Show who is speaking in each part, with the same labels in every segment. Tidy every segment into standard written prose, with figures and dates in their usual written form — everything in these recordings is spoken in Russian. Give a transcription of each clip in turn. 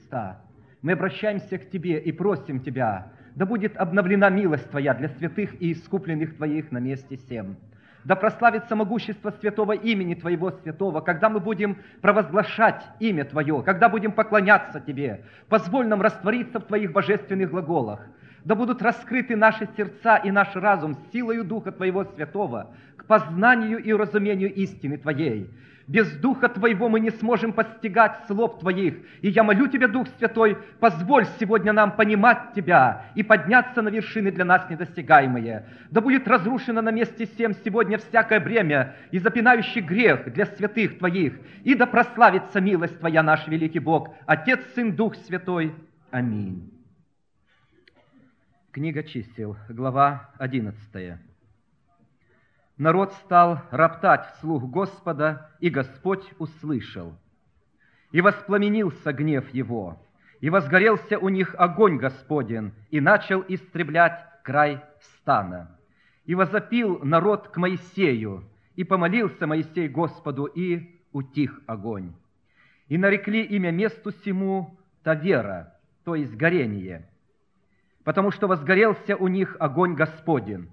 Speaker 1: Христа. Мы обращаемся к Тебе и просим Тебя, да будет обновлена милость Твоя для святых и искупленных Твоих на месте сем. Да прославится могущество святого имени Твоего святого, когда мы будем провозглашать имя Твое, когда будем поклоняться Тебе. Позволь нам раствориться в Твоих божественных глаголах. Да будут раскрыты наши сердца и наш разум силою Духа Твоего Святого к познанию и разумению истины Твоей. Без Духа Твоего мы не сможем постигать слов Твоих. И я молю Тебя, Дух Святой, позволь сегодня нам понимать Тебя и подняться на вершины для нас недостигаемые. Да будет разрушено на месте сем сегодня всякое бремя и запинающий грех для святых Твоих. И да прославится милость Твоя, наш великий Бог, Отец, Сын, Дух Святой. Аминь. Книга чисел, глава 11. Народ стал роптать вслух Господа, и Господь услышал. И воспламенился гнев его, и возгорелся у них огонь Господен, и начал истреблять край стана. И возопил народ к Моисею, и помолился Моисей Господу, и утих огонь. И нарекли имя месту сему Тавера, то есть горение, потому что возгорелся у них огонь Господен.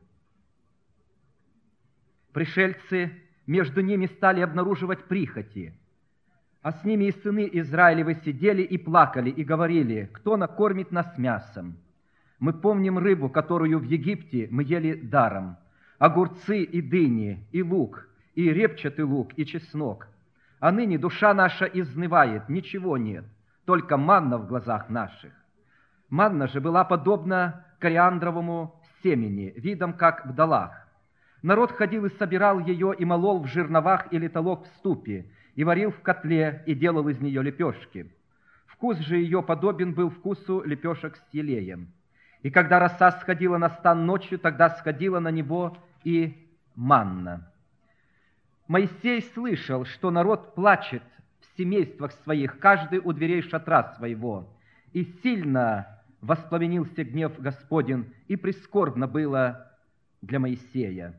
Speaker 1: Пришельцы между ними стали обнаруживать прихоти, а с ними и сыны Израилевы сидели и плакали, и говорили: кто накормит нас мясом? Мы помним рыбу, которую в Египте мы ели даром, огурцы и дыни, и лук, и репчатый лук, и чеснок. А ныне душа наша изнывает, ничего нет, только манна в глазах наших. Манна же была подобна кориандровому семени, видом как в долах. Народ ходил и собирал ее, и молол в жерновах или толок в ступе, и варил в котле, и делал из нее лепешки. Вкус же ее подобен был вкусу лепешек с елеем. И когда роса сходила на стан ночью, тогда сходила на него и манна. Моисей слышал, что народ плачет в семействах своих, каждый у дверей шатра своего, и сильно воспламенился гнев Господень, и прискорбно было для Моисея.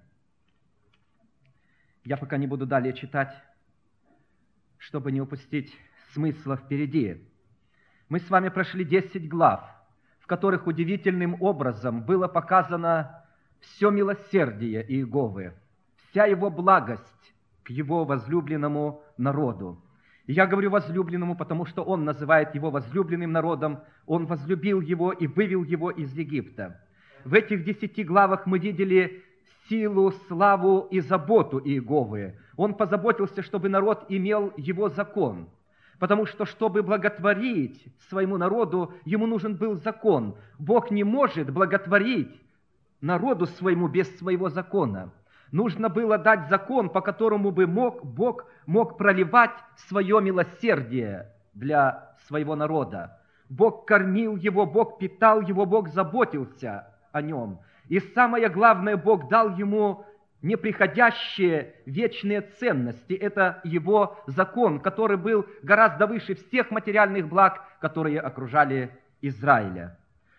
Speaker 1: Я пока не буду далее читать, чтобы не упустить смысла впереди. Мы с вами прошли 10 глав, в которых удивительным образом было показано все милосердие Иеговы, вся его благость к его возлюбленному народу. И я говорю возлюбленному, потому что он называет его возлюбленным народом, он возлюбил его и вывел его из Египта. В этих 10 главах мы видели силу, славу и заботу Иеговы. Он позаботился, чтобы народ имел его закон, потому что, чтобы благотворить своему народу, ему нужен был закон. Бог не может благотворить народу своему без своего закона. Нужно было дать закон, по которому бы Бог мог проливать свое милосердие для своего народа. Бог кормил его, Бог питал его, Бог заботился о нем. И самое главное, Бог дал ему неприходящие вечные ценности. Это его закон, который был гораздо выше всех материальных благ, которые окружали Израиля.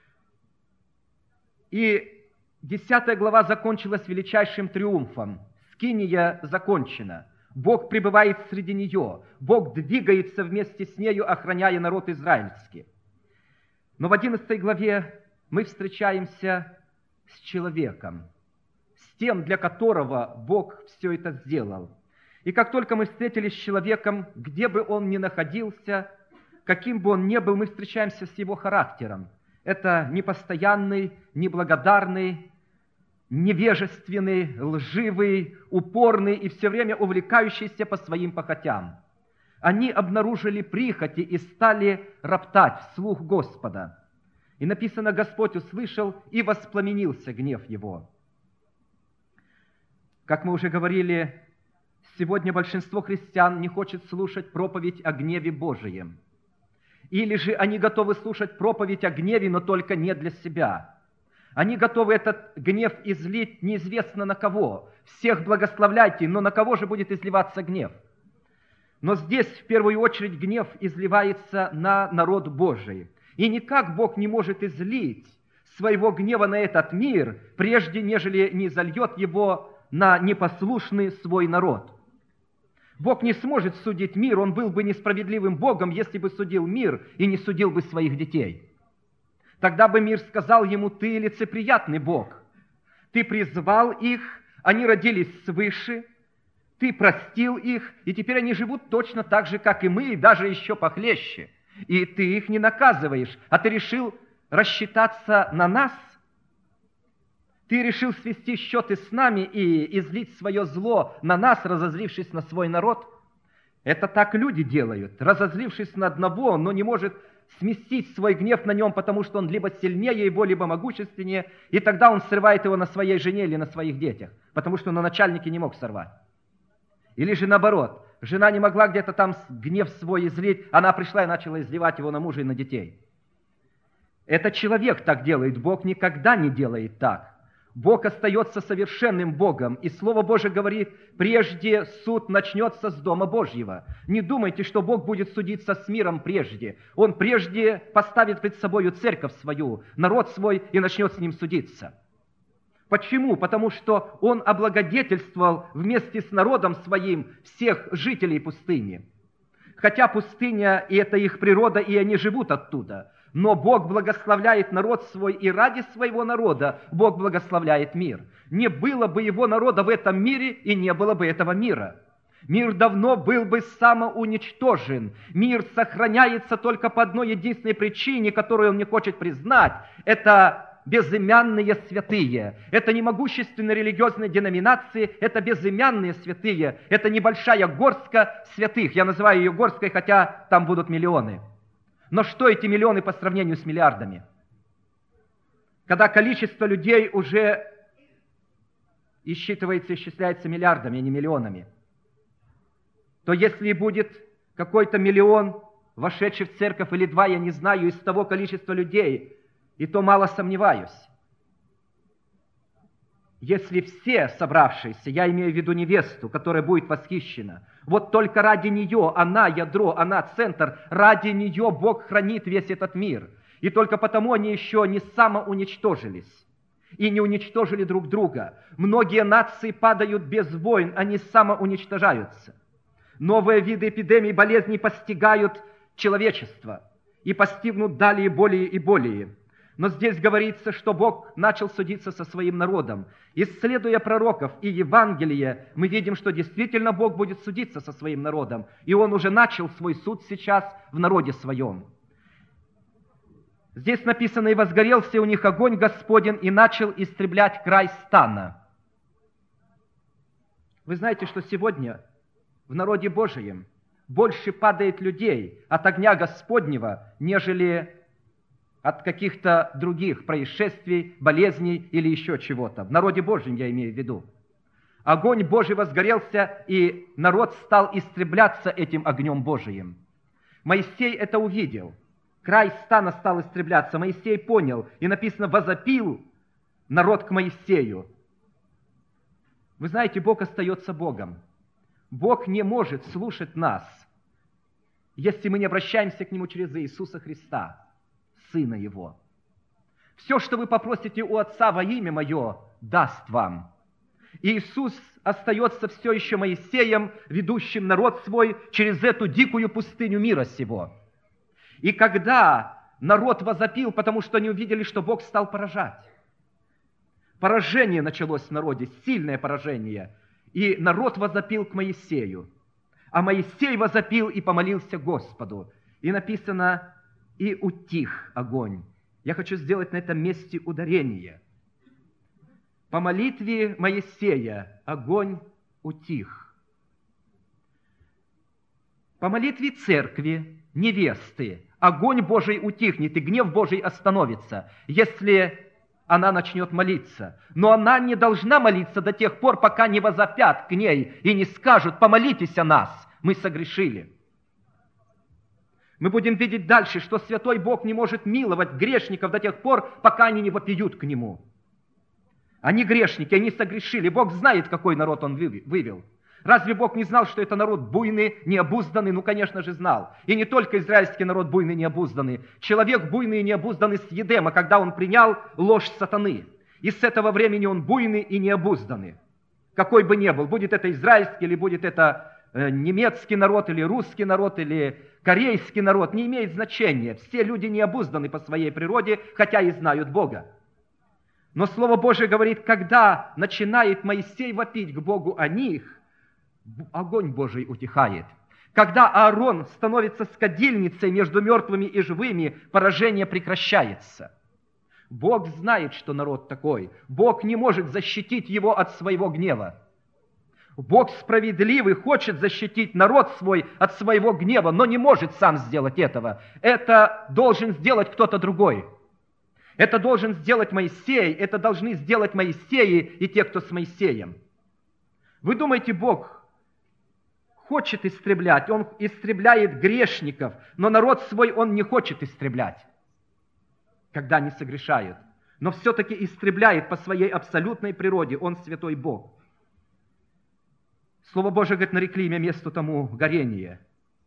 Speaker 1: И 10 глава закончилась величайшим триумфом. Скиния закончена. Бог пребывает среди нее. Бог двигается вместе с нею, охраняя народ израильский. Но в 11 главе мы встречаемся с человеком, с тем, для которого Бог все это сделал. И как только мы встретились с человеком, где бы он ни находился, каким бы он ни был, мы встречаемся с его характером. Это непостоянный, неблагодарный, невежественный, лживый, упорный и все время увлекающийся по своим похотям. Они обнаружили прихоти и стали роптать вслух Господа. И написано, Господь услышал, и воспламенился гнев его. Как мы уже говорили, сегодня большинство христиан не хочет слушать проповедь о гневе Божием. Или же они готовы слушать проповедь о гневе, но только не для себя. Они готовы этот гнев излить неизвестно на кого. Всех благословляйте, но на кого же будет изливаться гнев? Но здесь в первую очередь гнев изливается на народ Божий. И никак Бог не может излить своего гнева на этот мир, прежде нежели не зальет его на непослушный свой народ. Бог не сможет судить мир, Он был бы несправедливым Богом, если бы судил мир и не судил бы своих детей. Тогда бы мир сказал Ему: ты лицеприятный Бог. Ты призвал их, они родились свыше, ты простил их, и теперь они живут точно так же, как и мы, и даже еще похлеще. И ты их не наказываешь, а ты решил рассчитаться на нас. Ты решил свести счеты с нами и излить свое зло на нас, разозлившись на свой народ. Это так люди делают, разозлившись на одного, но не может сместить свой гнев на нем, потому что он либо сильнее его, либо могущественнее, и тогда он срывает его на своей жене или на своих детях, потому что на начальнике не мог сорвать. Или же наоборот, жена не могла где-то там гнев свой излить, она пришла и начала изливать его на мужа и на детей. Это человек так делает, Бог никогда не делает так. Бог остается совершенным Богом, и Слово Божие говорит: прежде суд начнется с Дома Божьего. Не думайте, что Бог будет судиться с миром прежде. Он прежде поставит пред собою церковь свою, народ свой, и начнет с ним судиться. Почему? Потому что Он облагодетельствовал вместе с народом своим всех жителей пустыни. Хотя пустыня, и это их природа, и они живут оттуда. Но Бог благословляет народ свой, и ради своего народа Бог благословляет мир. Не было бы его народа в этом мире, и не было бы этого мира. Мир давно был бы самоуничтожен. Мир сохраняется только по одной единственной причине, которую он не хочет признать. Это безымянные святые. Это не могущественные религиозные деноминации, это безымянные святые. Это небольшая горстка святых. Я называю ее горсткой, хотя там будут миллионы. Но что эти миллионы по сравнению с миллиардами? Когда количество людей уже исчисляется миллиардами, а не миллионами, то если будет какой-то миллион, вошедший в церковь, или два, я не знаю, из того количества людей, и то мало сомневаюсь. Если все собравшиеся, я имею в виду невесту, которая будет восхищена, вот только ради нее, она ядро, она центр, ради нее Бог хранит весь этот мир. И только потому они еще не самоуничтожились и не уничтожили друг друга. Многие нации падают без войн, они самоуничтожаются. Новые виды эпидемий, болезней постигают человечество и постигнут далее более и более. Но здесь говорится, что Бог начал судиться со своим народом. Исследуя пророков и Евангелие, мы видим, что действительно Бог будет судиться со своим народом. И Он уже начал свой суд сейчас в народе своем. Здесь написано: «И возгорелся у них огонь Господень, и начал истреблять край стана». Вы знаете, что сегодня в народе Божием больше падает людей от огня Господнего, нежели от каких-то других происшествий, болезней или еще чего-то. В народе Божьем я имею в виду. Огонь Божий возгорелся, и народ стал истребляться этим огнем Божиим. Моисей это увидел. Край стана стал истребляться. Моисей понял, и написано: «возопил народ к Моисею». Вы знаете, Бог остается Богом. Бог не может слушать нас, если мы не обращаемся к Нему через Иисуса Христа, Сына Его. Все, что вы попросите у Отца во имя Мое, даст вам. И Иисус остается все еще Моисеем, ведущим народ свой через эту дикую пустыню мира сего. И когда народ возопил, потому что они увидели, что Бог стал поражать, поражение началось в народе, сильное поражение, и народ возопил к Моисею. А Моисей возопил и помолился Господу. И написано: «И утих огонь». Я хочу сделать на этом месте ударение. По молитве Моисея огонь утих. По молитве церкви, невесты, огонь Божий утихнет, и гнев Божий остановится, если она начнет молиться. Но она не должна молиться до тех пор, пока не возопят к ней и не скажут: «Помолитесь о нас, мы согрешили». Мы будем видеть дальше, что святой Бог не может миловать грешников до тех пор, пока они не вопиют к Нему. Они грешники, они согрешили. Бог знает, какой народ Он вывел. Разве Бог не знал, что это народ буйный, необузданный? Ну, конечно же, знал. И не только израильский народ буйный, необузданный. Человек буйный и необузданный с Едема, когда он принял ложь сатаны. И с этого времени он буйный и необузданный. Какой бы ни был, будет это израильский или будет это немецкий народ, или русский народ, или корейский народ, не имеет значения. Все люди не обузданы по своей природе, хотя и знают Бога. Но Слово Божие говорит, когда начинает Моисей вопить к Богу о них, огонь Божий утихает. Когда Аарон становится скадильницей между мертвыми и живыми, поражение прекращается. Бог знает, что народ такой. Бог не может защитить его от своего гнева. Бог справедливый, хочет защитить народ свой от своего гнева, но не может сам сделать этого. Это должен сделать кто-то другой. Это должен сделать Моисей, это должны сделать Моисеи и те, кто с Моисеем. Вы думаете, Бог хочет истреблять, Он истребляет грешников, но народ свой Он не хочет истреблять, когда они согрешают. Но все-таки истребляет по своей абсолютной природе, Он святой Бог. Слово Божие говорит, нарекли имя месту тому горение.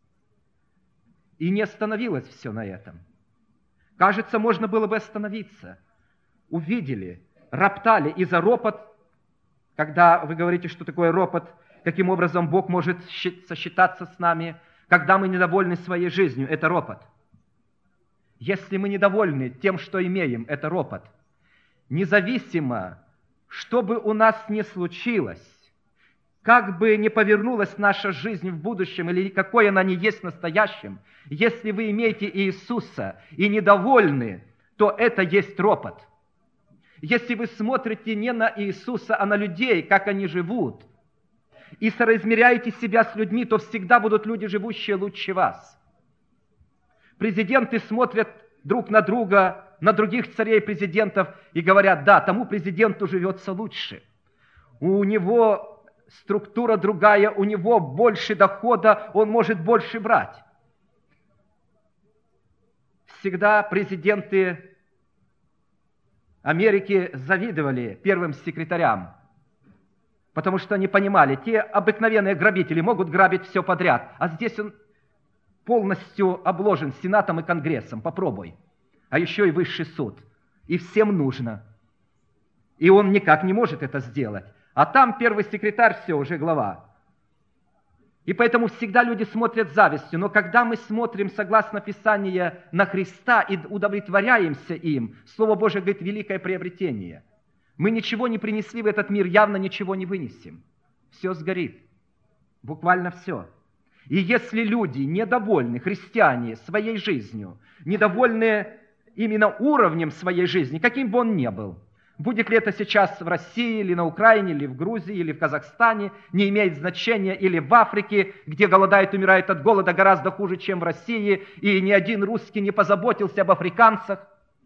Speaker 1: И не остановилось все на этом. Кажется, можно было бы остановиться. Увидели, роптали, и за ропот, когда вы говорите, что такое ропот, каким образом Бог может сосчитаться с нами, когда мы недовольны своей жизнью, это ропот. Если мы недовольны тем, что имеем, это ропот. Независимо, что бы у нас ни случилось, как бы ни повернулась наша жизнь в будущем, или какой она ни есть в настоящем, если вы имеете Иисуса и недовольны, то это есть ропот. Если вы смотрите не на Иисуса, а на людей, как они живут, и соразмеряете себя с людьми, то всегда будут люди, живущие лучше вас. Президенты смотрят друг на друга, на других царей президентов, и говорят, да, тому президенту живется лучше. У него структура другая, у него больше дохода, он может больше брать. Всегда президенты Америки завидовали первым секретарям, потому что они понимали, те обыкновенные грабители могут грабить все подряд, а здесь он полностью обложен Сенатом и Конгрессом, попробуй. А еще и высший суд. И всем нужно. И он никак не может это сделать. А там первый секретарь, все, уже глава. И поэтому всегда люди смотрят с завистью. Но когда мы смотрим, согласно Писанию, на Христа и удовлетворяемся им, Слово Божие говорит, великое приобретение. Мы ничего не принесли в этот мир, явно ничего не вынесем. Все сгорит. Буквально все. И если люди недовольны, христиане, своей жизнью, недовольны именно уровнем своей жизни, каким бы он ни был, будет ли это сейчас в России, или на Украине, или в Грузии, или в Казахстане, не имеет значения, или в Африке, где голодают, умирают от голода гораздо хуже, чем в России, и ни один русский не позаботился об африканцах,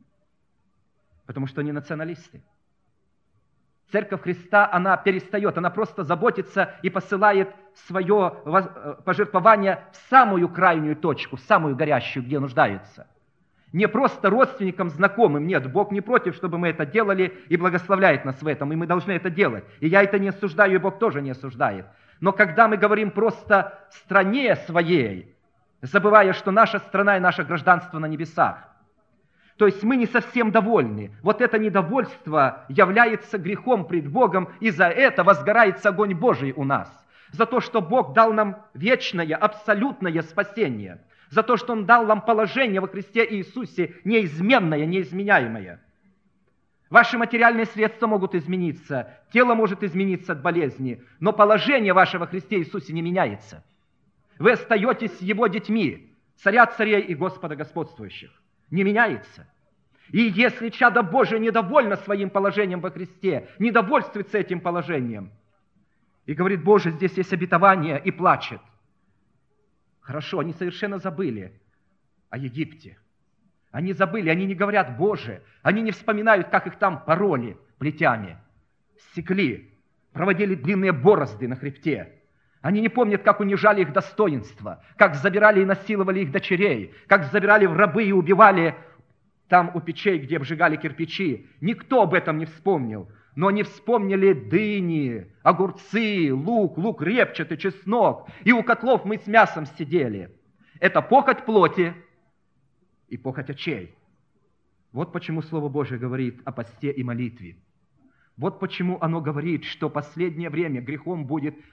Speaker 1: потому что они националисты. Церковь Христа, она перестает, она просто заботится и посылает свое пожертвование в самую крайнюю точку, в самую горящую, где нуждаются. Не просто родственникам, знакомым, нет, Бог не против, чтобы мы это делали и благословляет нас в этом, и мы должны это делать. И я это не осуждаю, и Бог тоже не осуждает. Но когда мы говорим просто стране своей, забывая, что наша страна и наше гражданство на небесах, то есть мы не совсем довольны. Вот это недовольство является грехом пред Богом, и за это возгорается огонь Божий у нас. За то, что Бог дал нам вечное, абсолютное спасение. За то, что Он дал нам положение во Христе Иисусе, неизменное, неизменяемое. Ваши материальные средства могут измениться, тело может измениться от болезни, но положение ваше во Христе Иисусе не меняется. Вы остаетесь Его детьми, Царя царей и Господа господствующих. Не меняется. И если чадо Божие недовольно своим положением во Христе, недовольствуется этим положением, и говорит, Боже, здесь есть обетование, и плачет. Хорошо, они совершенно забыли о Египте. Они забыли, они не говорят, Боже, они не вспоминают, как их там пороли плетями, секли, проводили длинные борозды на хребте. Они не помнят, как унижали их достоинство, как забирали и насиловали их дочерей, как забирали в рабы и убивали там у печей, где обжигали кирпичи. Никто об этом не вспомнил. Но они вспомнили дыни, огурцы, лук репчатый, чеснок. И у котлов мы с мясом сидели. Это похоть плоти и похоть очей. Вот почему Слово Божие говорит о посте и молитве. Вот почему оно говорит, что последнее время грехом будет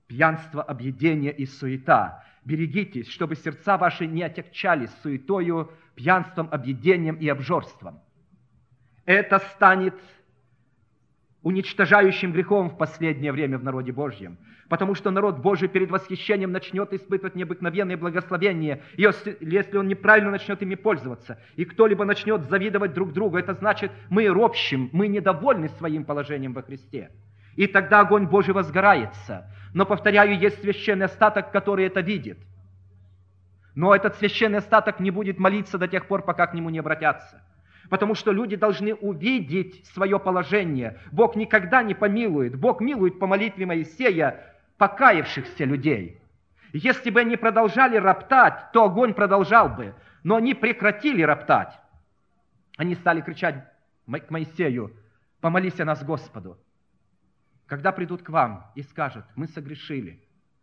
Speaker 1: пьянство, объедение и суета. Берегитесь, чтобы сердца ваши не отягчались суетою, пьянством, объедением и обжорством. Это станет уничтожающим грехом в последнее время в народе Божьем, потому что народ Божий перед восхищением начнет испытывать необыкновенные благословения, и если он неправильно начнет ими пользоваться, и кто-либо начнет завидовать друг другу, это значит, мы ропщим, мы недовольны своим положением во Христе. И тогда огонь Божий возгорается. Но, повторяю, есть священный остаток, который это видит. Но этот священный остаток не будет молиться до тех пор, пока к нему не обратятся. Потому что люди должны увидеть свое положение. Бог никогда не помилует. Бог милует по молитве Моисея покаявшихся людей. Если бы они продолжали роптать, то огонь продолжал бы. Но они прекратили роптать. Они стали кричать к Моисею: «Помолись о нас Господу». Когда придут к вам и скажут: «Мы согрешили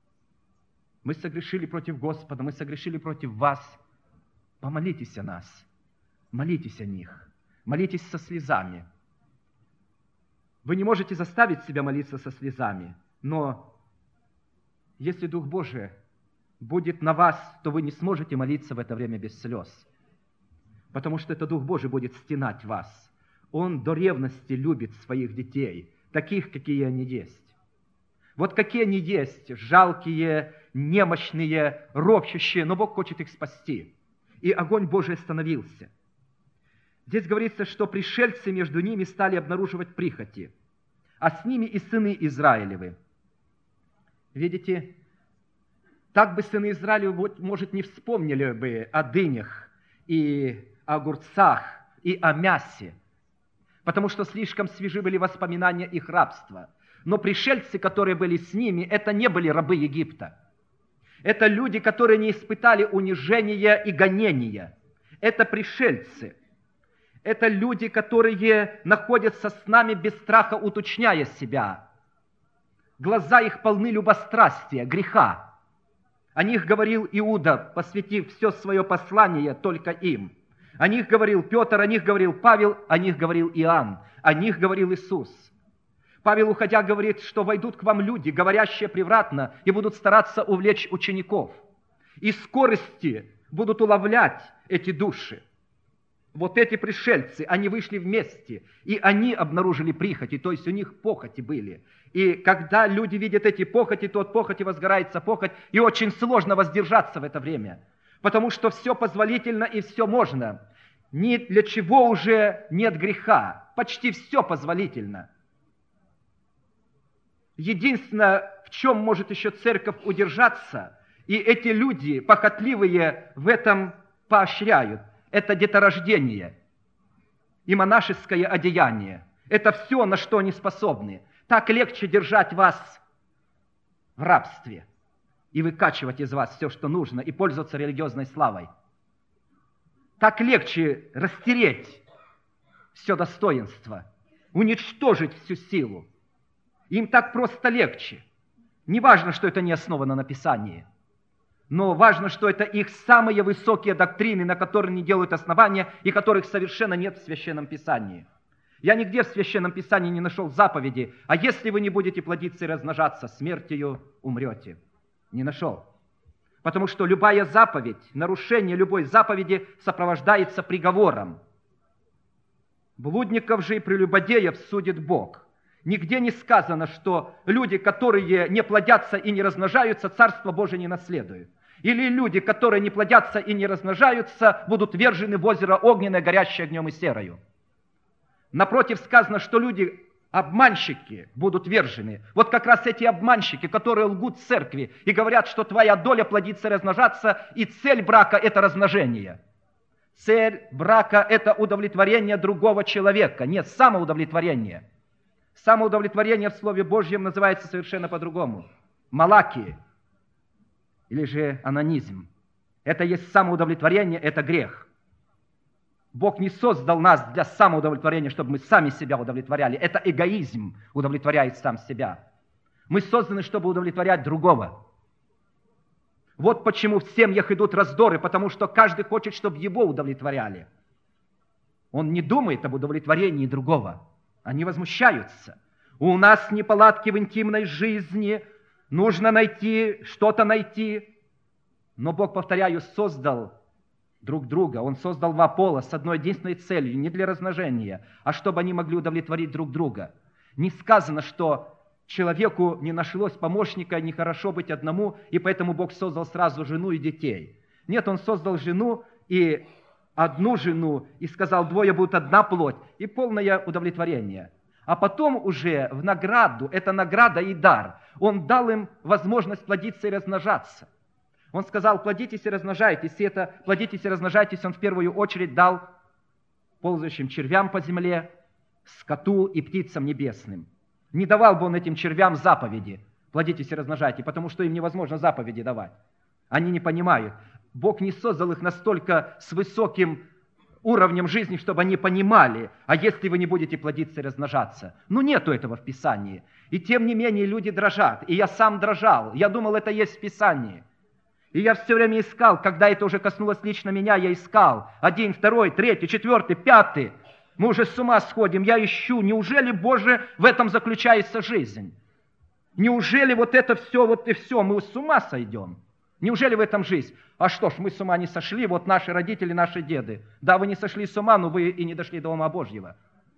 Speaker 1: против Господа, мы согрешили против вас», помолитесь о нас, молитесь о них, молитесь со слезами. Вы не можете заставить себя молиться со слезами, но если Дух Божий будет на вас, то вы не сможете молиться в это время без слез, потому что это Дух Божий будет стенать вас. Он до ревности любит своих детей, таких, какие они есть. Вот какие они есть, жалкие, немощные, ропщущие, но Бог хочет их спасти. И огонь Божий остановился. Здесь говорится, что пришельцы между ними стали обнаруживать прихоти, а с ними и сыны Израилевы. Видите, так бы сыны Израилевы, может, не вспомнили бы о дынях и о огурцах и о мясе, потому что слишком свежи были воспоминания их рабства. Но пришельцы, которые были с ними, это не были рабы Египта. Это люди, которые не испытали унижения и гонения. Это пришельцы. Это люди, которые находятся с нами без страха, уточняя себя. Глаза их полны любострастия, греха. О них говорил Иуда, посвятив все свое послание только им. О них говорил Петр, о них говорил Павел, о них говорил Иоанн, о них говорил Иисус. Павел, уходя, говорит, что войдут к вам люди, говорящие превратно, и будут стараться увлечь учеников. И скорости будут уловлять эти души. Вот эти пришельцы, они вышли вместе, и они обнаружили прихоти, то есть у них похоти были. И когда люди видят эти похоти, то от похоти возгорается похоть, и очень сложно воздержаться в это время. Потому что все позволительно и все можно. Ни для чего уже нет греха. Почти все позволительно. Единственное, в чем может еще церковь удержаться, и эти люди, похотливые, в этом поощряют, это деторождение и монашеское одеяние. Это все, на что они способны. Так легче держать вас в рабстве и выкачивать из вас все, что нужно, и пользоваться религиозной славой. Так легче растереть все достоинство, уничтожить всю силу. Им так просто легче. Не важно, что это не основано на Писании, но важно, что это их самые высокие доктрины, на которые не делают основания и которых совершенно нет в Священном Писании. Я нигде в Священном Писании не нашел заповеди: а если вы не будете плодиться и размножаться, смертью умрете. Не нашел. Потому что любая заповедь, нарушение любой заповеди сопровождается приговором. Блудников же и прелюбодеев судит Бог. Нигде не сказано, что люди, которые не плодятся и не размножаются, Царство Божие не наследуют. Или люди, которые не плодятся и не размножаются, будут вержены в озеро огненное, горящее огнем и серою. Напротив, сказано, что люди, обманщики, будут вержены. Вот как раз эти обманщики, которые лгут церкви и говорят, что твоя доля плодиться и размножаться, и цель брака – это размножение. Цель брака – это удовлетворение другого человека, нет, самоудовлетворение. Самоудовлетворение в Слове Божьем называется совершенно по-другому. Малакия, или же анонизм. Это есть самоудовлетворение, это грех. Бог не создал нас для самоудовлетворения, чтобы мы сами себя удовлетворяли. Это эгоизм удовлетворяет сам себя. Мы созданы, чтобы удовлетворять другого. Вот почему в семьях идут раздоры, потому что каждый хочет, чтобы его удовлетворяли. Он не думает об удовлетворении другого. Они возмущаются. У нас неполадки в интимной жизни, нужно найти, что-то найти. Но Бог, повторяю, создал друг друга. Он создал два пола с одной единственной целью, не для размножения, а чтобы они могли удовлетворить друг друга. Не сказано, что человеку не нашлось помощника, нехорошо быть одному, и поэтому Бог создал сразу жену и детей. Нет, Он создал жену и одну жену, и сказал, двое будут одна плоть, и полное удовлетворение. А потом уже в награду, это награда и дар, Он дал им возможность плодиться и размножаться. Он сказал, плодитесь и размножайтесь, и это плодитесь и размножайтесь Он в первую очередь дал ползающим червям по земле, скоту и птицам небесным. Не давал бы Он этим червям заповеди, плодитесь и размножайтесь, потому что им невозможно заповеди давать. Они не понимают. Бог не создал их настолько с высоким уровнем жизни, чтобы они понимали, а если вы не будете плодиться и размножаться? Ну, нету этого в Писании. И тем не менее люди дрожат, и я сам дрожал. Я думал, это есть в Писании. И я все время искал, когда это уже коснулось лично меня, я искал. 1, 2, 3, 4, 5. Мы уже с ума сходим, я ищу. Неужели, Боже, в этом заключается жизнь? Неужели вот это все, вот и все, мы с ума сойдем? Неужели в этом жизнь? А что ж, мы с ума не сошли, вот наши родители, наши деды. Да, вы не сошли с ума, но вы и не дошли до ума Божьего.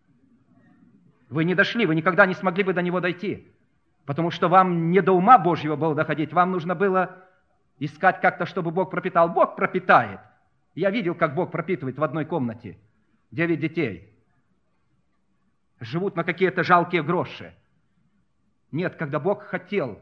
Speaker 1: Вы не дошли, вы никогда не смогли бы до него дойти. Потому что вам не до ума Божьего было доходить, вам нужно было искать как-то, чтобы Бог пропитал. Бог пропитает. Я видел, как Бог пропитывает в одной комнате 9 детей. Живут на какие-то жалкие гроши. Нет, когда Бог хотел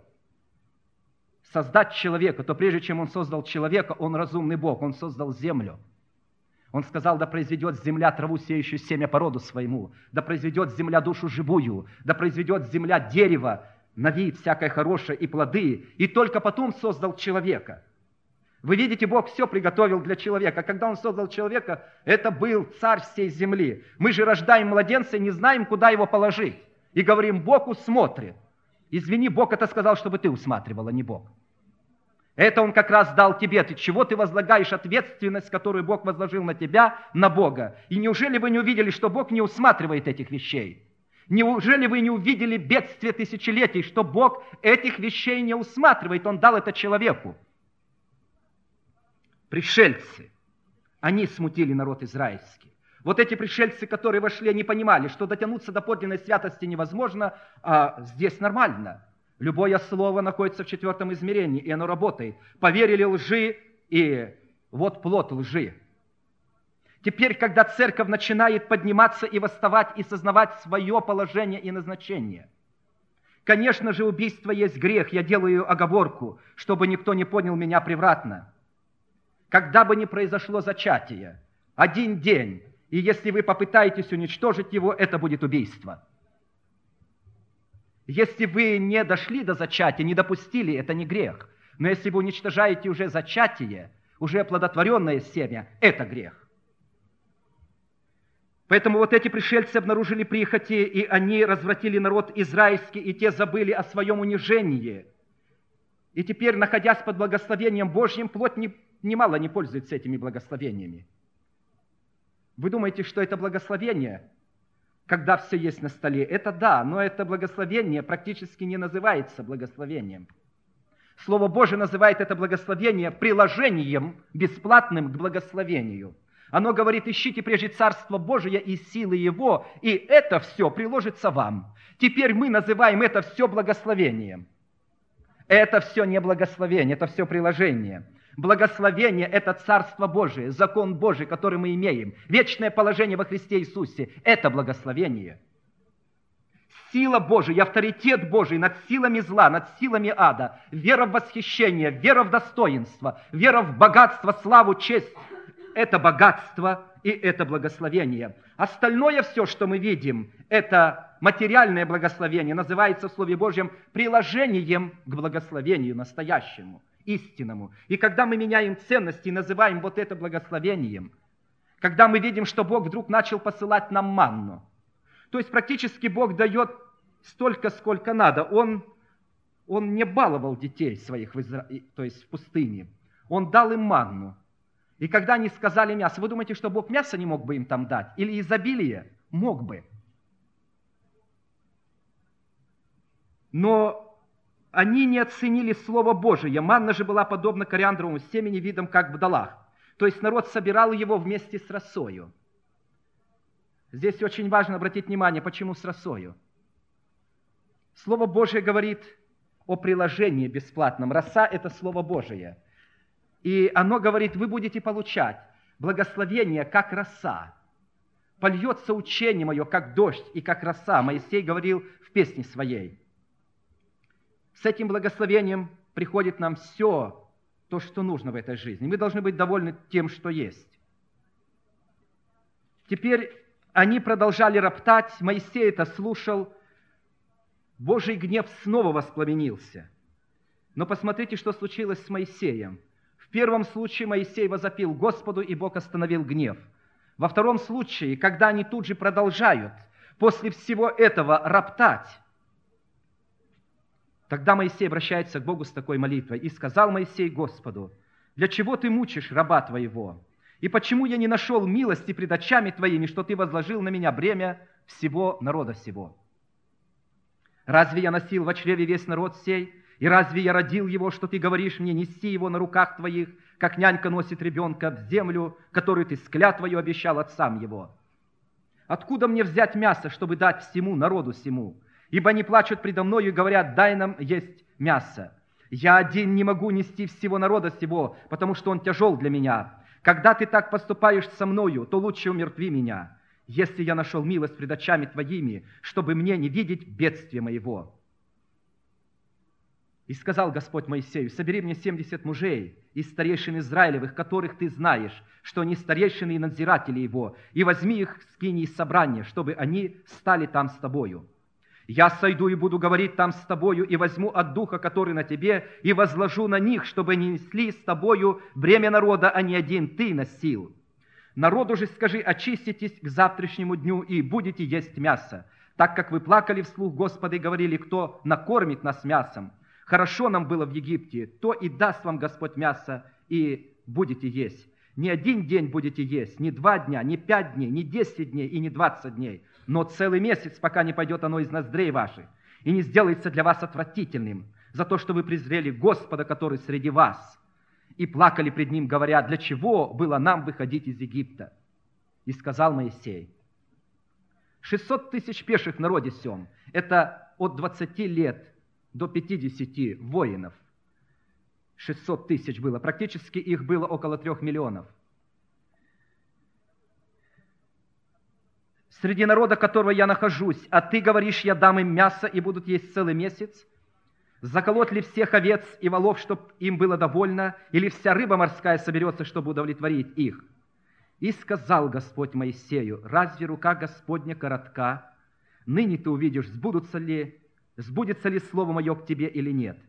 Speaker 1: создать человека, то прежде чем Он создал человека, Он разумный Бог, Он создал землю. Он сказал, да произведет земля траву, сеющую семя по роду своему, да произведет земля душу живую, да произведет земля дерево, на вид всякое хорошее и плоды, и только потом создал человека. Вы видите, Бог все приготовил для человека. Когда Он создал человека, это был царь всей земли. Мы же рождаем младенца и не знаем, куда его положить. И говорим, Бог усмотрит. Извини, Бог это сказал, чтобы ты усматривал, а не Бог. Это Он как раз дал тебе. Ты чего ты возлагаешь ответственность, которую Бог возложил на тебя, на Бога? И неужели вы не увидели, что Бог не усматривает этих вещей? Неужели вы не увидели бедствие тысячелетий, что Бог этих вещей не усматривает? Он дал это человеку. Пришельцы, они смутили народ израильский. Вот эти пришельцы, которые вошли, они понимали, что дотянуться до подлинной святости невозможно, а здесь нормально. Любое слово находится в 4 измерении, и оно работает. Поверили лжи, и вот плод лжи. Теперь, когда церковь начинает подниматься и восставать, и сознавать свое положение и назначение. Конечно же, убийство есть грех, я делаю оговорку, чтобы никто не понял меня превратно. Когда бы ни произошло зачатие, 1 день, и если вы попытаетесь уничтожить его, это будет убийство. Если вы не дошли до зачатия, не допустили, это не грех. Но если вы уничтожаете уже зачатие, уже оплодотворенное семя, это грех. Поэтому вот эти пришельцы обнаружили прихоти, и они развратили народ израильский, и те забыли о своем унижении. И теперь, находясь под благословением Божьим, плоть немало не пользуется этими благословениями. Вы думаете, что это благословение, когда все есть на столе? Это да, но это благословение практически не называется благословением. Слово Божие называет это благословение приложением бесплатным к благословению. Оно говорит, ищите прежде Царство Божие и силы Его, и это все приложится вам. Теперь мы называем это все благословением. Это все не благословение, это все приложение. Благословение – это Царство Божие, закон Божий, который мы имеем. Вечное положение во Христе Иисусе – это благословение. Сила Божия, авторитет Божий над силами зла, над силами ада, вера в восхищение, вера в достоинство, вера в богатство, славу, честь – это богатство и это благословение. Остальное все, что мы видим, это материальное благословение, называется в Слове Божьем приложением к благословению настоящему, истинному. И когда мы меняем ценности и называем вот это благословением, когда мы видим, что Бог вдруг начал посылать нам манну, то есть практически Бог дает столько, сколько надо. Он не баловал детей своих то есть в пустыне. Он дал им манну. И когда они сказали мясо, вы думаете, что Бог мясо не мог бы им там дать? Или изобилие? Мог бы. Но они не оценили Слово Божие. Манна же была подобна кориандровому семени, видом как бдалах. То есть народ собирал его вместе с росою. Здесь очень важно обратить внимание, почему с росою. Слово Божие говорит о приложении бесплатном. Роса – это Слово Божие. И оно говорит, вы будете получать благословение, как роса. Польется учение мое, как дождь и как роса. Моисей говорил в песне своей. С этим благословением приходит нам все то, что нужно в этой жизни. Мы должны быть довольны тем, что есть. Теперь они продолжали роптать, Моисей это слушал, Божий гнев снова воспламенился. Но посмотрите, что случилось с Моисеем. В первом случае Моисей возопил Господу, и Бог остановил гнев. Во втором случае, когда они тут же продолжают после всего этого роптать, тогда Моисей обращается к Богу с такой молитвой. «И сказал Моисей Господу, для чего ты мучишь раба твоего? И почему я не нашел милости пред очами твоими, что ты возложил на меня бремя всего народа сего? Разве я носил во чреве весь народ сей? И разве я родил его, что ты говоришь мне, неси его на руках твоих, как нянька носит ребенка в землю, которую ты с клятвою обещал отцам его? Откуда мне взять мясо, чтобы дать всему народу сему? Ибо они плачут предо мною и говорят, дай нам есть мясо. Я один не могу нести всего народа сего, потому что он тяжел для меня. Когда ты так поступаешь со мною, то лучше умертви меня, если я нашел милость пред очами твоими, чтобы мне не видеть бедствия моего». И сказал Господь Моисею, собери мне 70 мужей из старейшин Израилевых, которых ты знаешь, что они старейшины и надзиратели его, и возьми их в скинии собрания, чтобы они стали там с тобою. Я сойду и буду говорить там с тобою, и возьму от духа, который на тебе, и возложу на них, чтобы они несли с тобою бремя народа, а не один ты носил. Народу же скажи, очиститесь к завтрашнему дню, и будете есть мясо, так как вы плакали вслух Господа и говорили, кто накормит нас мясом. Хорошо нам было в Египте, то и даст вам Господь мясо, и будете есть. Не один день будете есть, не 2 дня, не 5 дней, не 10 дней и не 20 дней, но целый месяц, пока не пойдет оно из ноздрей ваших, и не сделается для вас отвратительным, за то, что вы презрели Господа, который среди вас, и плакали пред Ним, говоря, для чего было нам выходить из Египта? И сказал Моисей, 600 тысяч пеших в народе сем, это от 20 лет до 50 воинов. 600 тысяч было. Практически их было около 3 миллионов. Среди народа, которого я нахожусь, а ты говоришь, я дам им мясо и будут есть целый месяц? Заколоть ли всех овец и волов, чтоб им было довольно, или вся рыба морская соберется, чтобы удовлетворить их? И сказал Господь Моисею, разве рука Господня коротка? Ныне ты увидишь, сбудется ли слово мое к тебе или нет.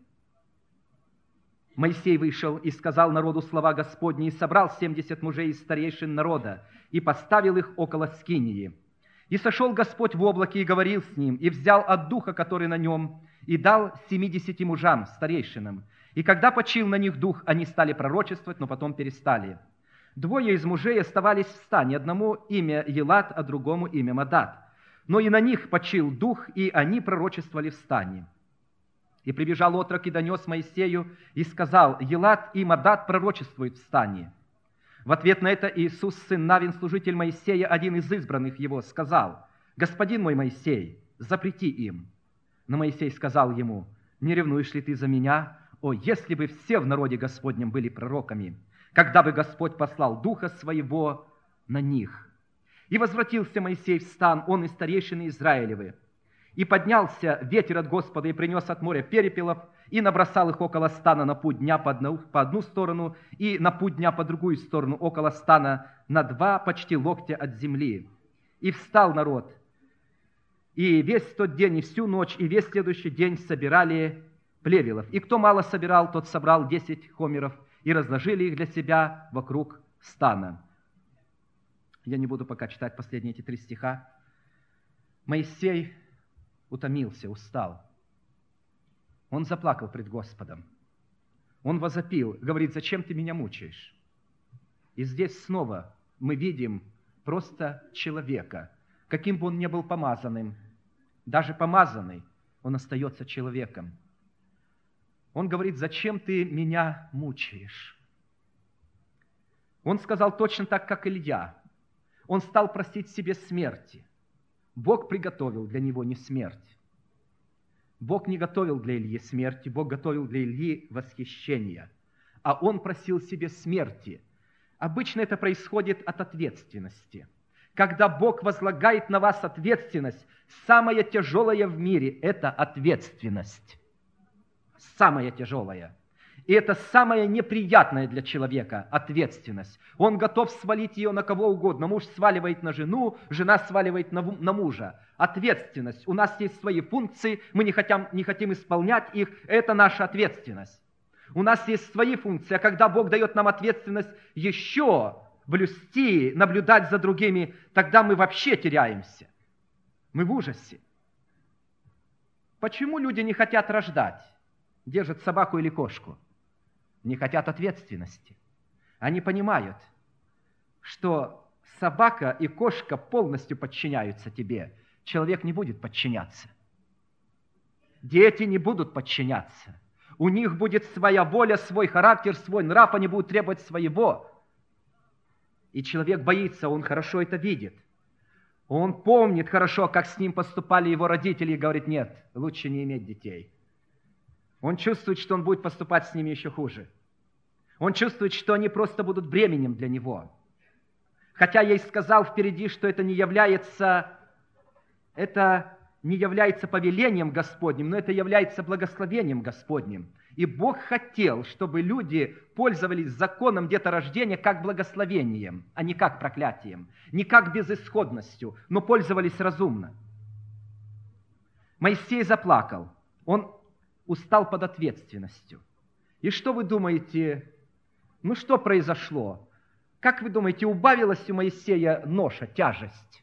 Speaker 1: Моисей вышел и сказал народу слова Господни, и собрал 70 мужей из старейшин народа, и поставил их около скинии. И сошел Господь в облаке, и говорил с ним, и взял от духа, который на нем, и дал 70 мужам, старейшинам. И когда почил на них дух, они стали пророчествовать, но потом перестали. 2 из мужей оставались в стане, одному имя Елат, а другому имя Мадат. Но и на них почил дух, и они пророчествовали в стане. И прибежал отрок и донес Моисею, и сказал, Елат и Мадат пророчествуют в стане. В ответ на это Иисус, сын Навин, служитель Моисея, один из избранных его, сказал, «Господин мой Моисей, запрети им». Но Моисей сказал ему, «Не ревнуешь ли ты за меня? О, если бы все в народе Господнем были пророками, когда бы Господь послал Духа Своего на них». И возвратился Моисей в стан, он и старейшины Израилевы. И поднялся ветер от Господа, и принес от моря перепелов, и набросал их около стана на путь дня по одну сторону, и на путь дня по другую сторону, около стана на 2 почти локтя от земли. И встал народ, и весь тот день, и всю ночь, и весь следующий день собирали плевелов. И кто мало собирал, тот собрал 10 хомеров, и разложили их для себя вокруг стана. Я не буду пока читать последние эти 3 стиха. Моисей утомился, устал. Он заплакал пред Господом. Он возопил, говорит, зачем ты меня мучаешь? И здесь снова мы видим просто человека. Каким бы он ни был помазанным, даже помазанный, он остается человеком. Он говорит: зачем ты меня мучаешь? Он сказал точно так, как Илья. Он стал просить себе смерти. Бог приготовил для него не смерть. Бог не готовил для Ильи смерти, Бог готовил для Ильи восхищения. А он просил себе смерти. Обычно это происходит от ответственности. Когда Бог возлагает на вас ответственность, самое тяжелое в мире – это ответственность. Самое тяжелое. И это самое неприятное для человека – ответственность. Он готов свалить ее на кого угодно. Муж сваливает на жену, жена сваливает на мужа. Ответственность. У нас есть свои функции, мы не хотим исполнять их. Это наша ответственность. У нас есть свои функции, а когда Бог дает нам ответственность еще блюсти, наблюдать за другими, тогда мы вообще теряемся. Мы в ужасе. Почему люди не хотят рождать? Держат собаку или кошку? Не хотят ответственности. Они понимают, что собака и кошка полностью подчиняются тебе. Человек не будет подчиняться. Дети не будут подчиняться. У них будет своя воля, свой характер, свой нрав, они будут требовать своего. И человек боится, он хорошо это видит. Он помнит хорошо, как с ним поступали его родители, и говорит: нет, лучше не иметь детей. Он чувствует, что он будет поступать с ними еще хуже. Он чувствует, что они просто будут бременем для него. Хотя я и сказал впереди, что это не является повелением Господним, но это является благословением Господним. И Бог хотел, чтобы люди пользовались законом деторождения как благословением, а не как проклятием, не как безысходностью, но пользовались разумно. Моисей заплакал, он устал под ответственностью. И что вы думаете, что произошло? Как вы думаете, убавилась у Моисея ноша, тяжесть?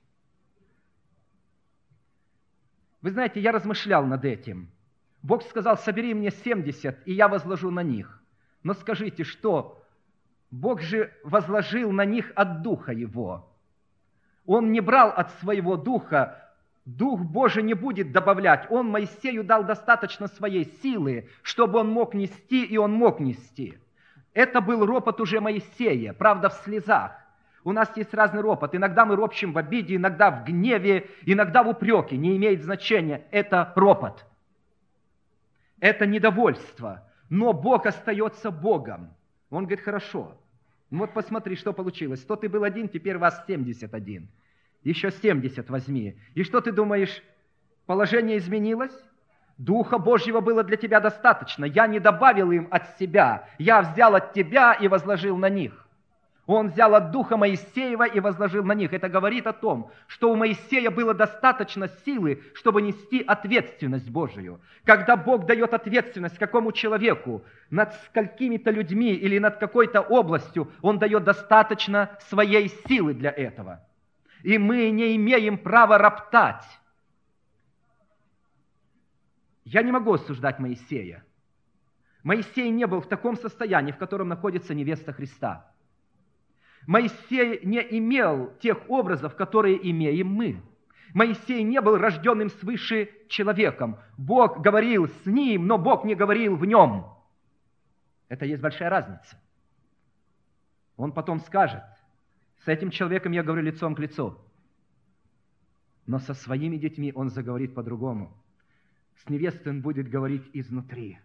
Speaker 1: Вы знаете, я размышлял над этим. Бог сказал: собери мне 70, и я возложу на них. Но скажите, что? Бог же возложил на них от Духа Его. Он не брал от своего Духа. Дух Божий не будет добавлять. Он Моисею дал достаточно своей силы, чтобы он мог нести, и он мог нести. Это был ропот уже Моисея, правда, в слезах. У нас есть разный ропот. Иногда мы ропщим в обиде, иногда в гневе, иногда в упреке. Не имеет значения. Это ропот. Это недовольство. Но Бог остается Богом. Он говорит: хорошо. Вот посмотри, что получилось. 100 ты был один, теперь вас 71. Еще 70 возьми. И что ты думаешь, положение изменилось? Духа Божьего было для тебя достаточно. Я не добавил им от себя. Я взял от тебя и возложил на них. Он взял от Духа Моисеева и возложил на них. Это говорит о том, что у Моисея было достаточно силы, чтобы нести ответственность Божию. Когда Бог дает ответственность какому человеку над сколькими-то людьми или над какой-то областью, Он дает достаточно своей силы для этого. И мы не имеем права роптать. Я не могу осуждать Моисея. Моисей не был в таком состоянии, в котором находится невеста Христа. Моисей не имел тех образов, которые имеем мы. Моисей не был рожденным свыше человеком. Бог говорил с ним, но Бог не говорил в нем. Это есть большая разница. Он потом скажет: с этим человеком я говорю лицом к лицу. Но со своими детьми он заговорит по-другому. С невестой он будет говорить изнутри.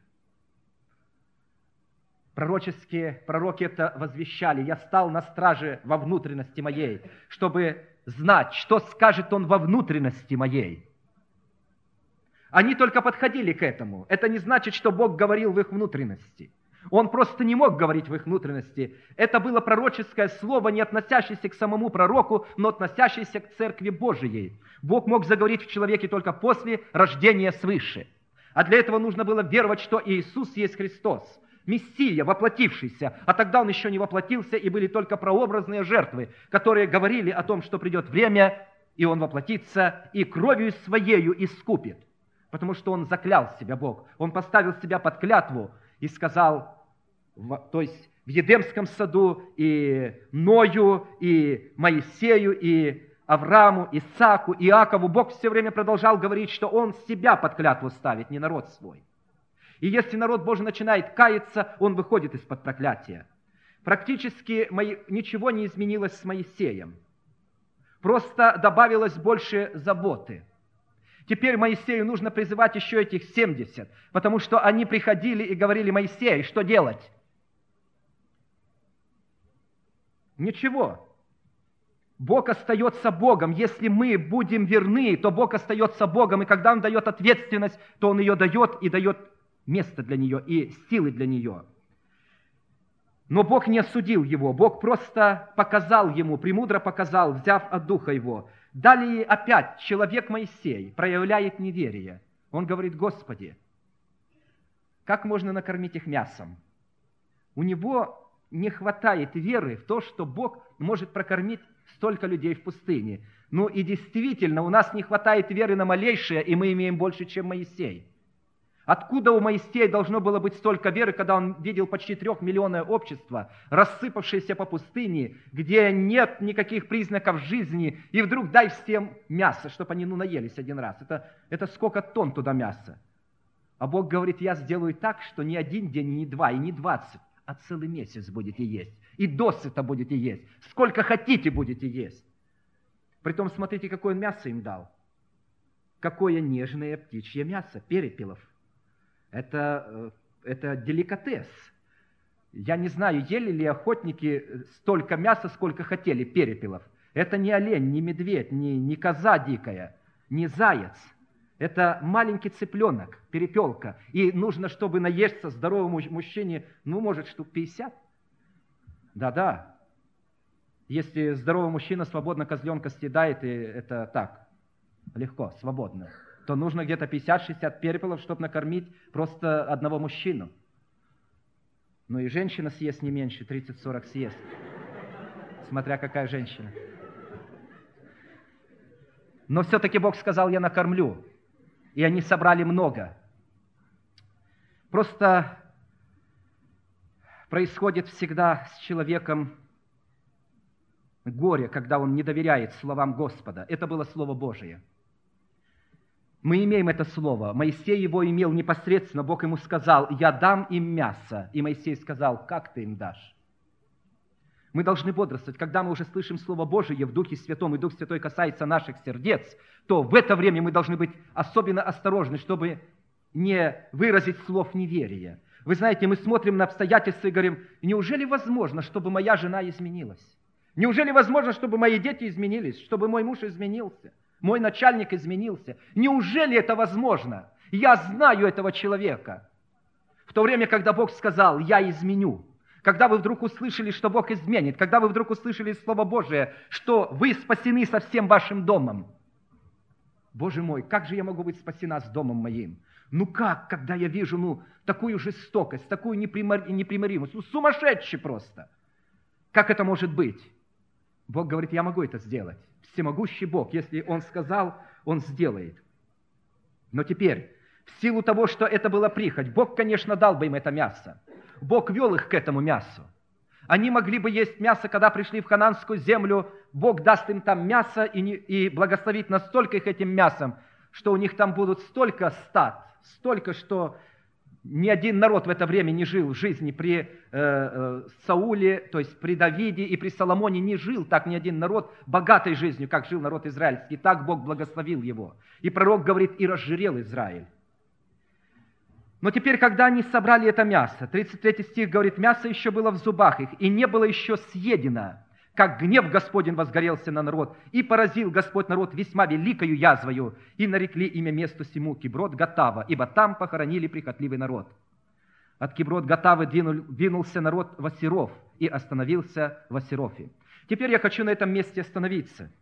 Speaker 1: Пророки это возвещали. Я стал на страже во внутренности моей, чтобы знать, что скажет он во внутренности моей. Они только подходили к этому. Это не значит, что Бог говорил в их внутренности. Он просто не мог говорить в их внутренности. Это было пророческое слово, не относящееся к самому пророку, но относящееся к Церкви Божией. Бог мог заговорить в человеке только после рождения свыше. А для этого нужно было веровать, что Иисус есть Христос, Мессия, воплотившийся. А тогда Он еще не воплотился, и были только прообразные жертвы, которые говорили о том, что придет время, и Он воплотится, и кровью Своею искупит. Потому что Он заклял себя, Бог. Он поставил себя под клятву и сказал, то есть в Едемском саду, и Ною, и Моисею, и Аврааму, Исааку, Иакову, Бог все время продолжал говорить, что Он себя под клятву ставит, не народ свой. И если народ Божий начинает каяться, он выходит из-под проклятия. Практически ничего не изменилось с Моисеем. Просто добавилось больше заботы. Теперь Моисею нужно призывать еще этих 70, потому что они приходили и говорили: Моисей, что делать? Ничего. Бог остается Богом. Если мы будем верны, то Бог остается Богом. И когда Он дает ответственность, то Он ее дает и дает место для нее и силы для нее. Но Бог не осудил его. Бог просто показал ему, премудро показал, взяв от духа его. Далее опять человек Моисей проявляет неверие. Он говорит: Господи, как можно накормить их мясом? У него не хватает веры в то, что Бог может прокормить столько людей в пустыне. Ну и действительно, у нас не хватает веры на малейшее, и мы имеем больше, чем Моисей. Откуда у Моисея должно было быть столько веры, когда он видел почти 3-миллионное общество, рассыпавшееся по пустыне, где нет никаких признаков жизни, и вдруг дай всем мясо, чтобы они наелись один раз. Это сколько тонн туда мяса? А Бог говорит: я сделаю так, что не один день, не 2, и не 20, а целый месяц будете есть. И досыта будете есть. Сколько хотите будете есть. Притом, смотрите, какое мясо им дал. Какое нежное птичье мясо, перепелов. Это деликатес. Я не знаю, ели ли охотники столько мяса, сколько хотели перепелов. Это не олень, не медведь, не коза дикая, не заяц. Это маленький цыпленок, перепелка. И нужно, чтобы наесться здоровому мужчине, может, штук 50. Да-да. Если здоровый мужчина свободно козленка съедает, и это так, легко, свободно, то нужно где-то 50-60 перепелов, чтобы накормить просто одного мужчину. Ну и женщина съест не меньше, 30-40 съест. Смотря какая женщина. Но все-таки Бог сказал: я накормлю. И они собрали много. Просто происходит всегда с человеком горе, когда он не доверяет словам Господа. Это было Слово Божие. Мы имеем это слово. Моисей его имел непосредственно. Бог ему сказал: я дам им мясо. И Моисей сказал: как ты им дашь? Мы должны бодрствовать. Когда мы уже слышим Слово Божие в Духе Святом, и Дух Святой касается наших сердец, то в это время мы должны быть особенно осторожны, чтобы не выразить слов неверия. Вы знаете, мы смотрим на обстоятельства и говорим: неужели возможно, чтобы моя жена изменилась? Неужели возможно, чтобы мои дети изменились, чтобы мой муж изменился, мой начальник изменился? Неужели это возможно? Я знаю этого человека. В то время, когда Бог сказал: я изменю, когда вы вдруг услышали, что Бог изменит, когда вы вдруг услышали Слово Божие, что вы спасены со всем вашим домом. Боже мой, как же я могу быть спасена с домом моим? Ну как, когда я вижу такую жестокость, такую непримиримость, сумасшедший просто. Как это может быть? Бог говорит: я могу это сделать. Всемогущий Бог, если Он сказал, Он сделает. Но теперь, в силу того, что это была прихоть, Бог, конечно, дал бы им это мясо. Бог вел их к этому мясу. Они могли бы есть мясо, когда пришли в Ханаанскую землю. Бог даст им там мясо и благословит настолько их этим мясом, что у них там будут столько стад, столько, что ни один народ в это время не жил в жизни при Сауле, то есть при Давиде и при Соломоне не жил так ни один народ богатой жизнью, как жил народ израильский. Так Бог благословил его. И пророк говорит: и разжирел Израиль. Но теперь, когда они собрали это мясо, 33 стих говорит: мясо еще было в зубах их, и не было еще съедено, как гнев Господень возгорелся на народ, и поразил Господь народ весьма великою язвою, и нарекли имя месту сему Киброт-Гатава, ибо там похоронили прихотливый народ. От Киброт-Гатавы двинулся народ в Осиров и остановился в Осирофе. Теперь я хочу на этом месте остановиться.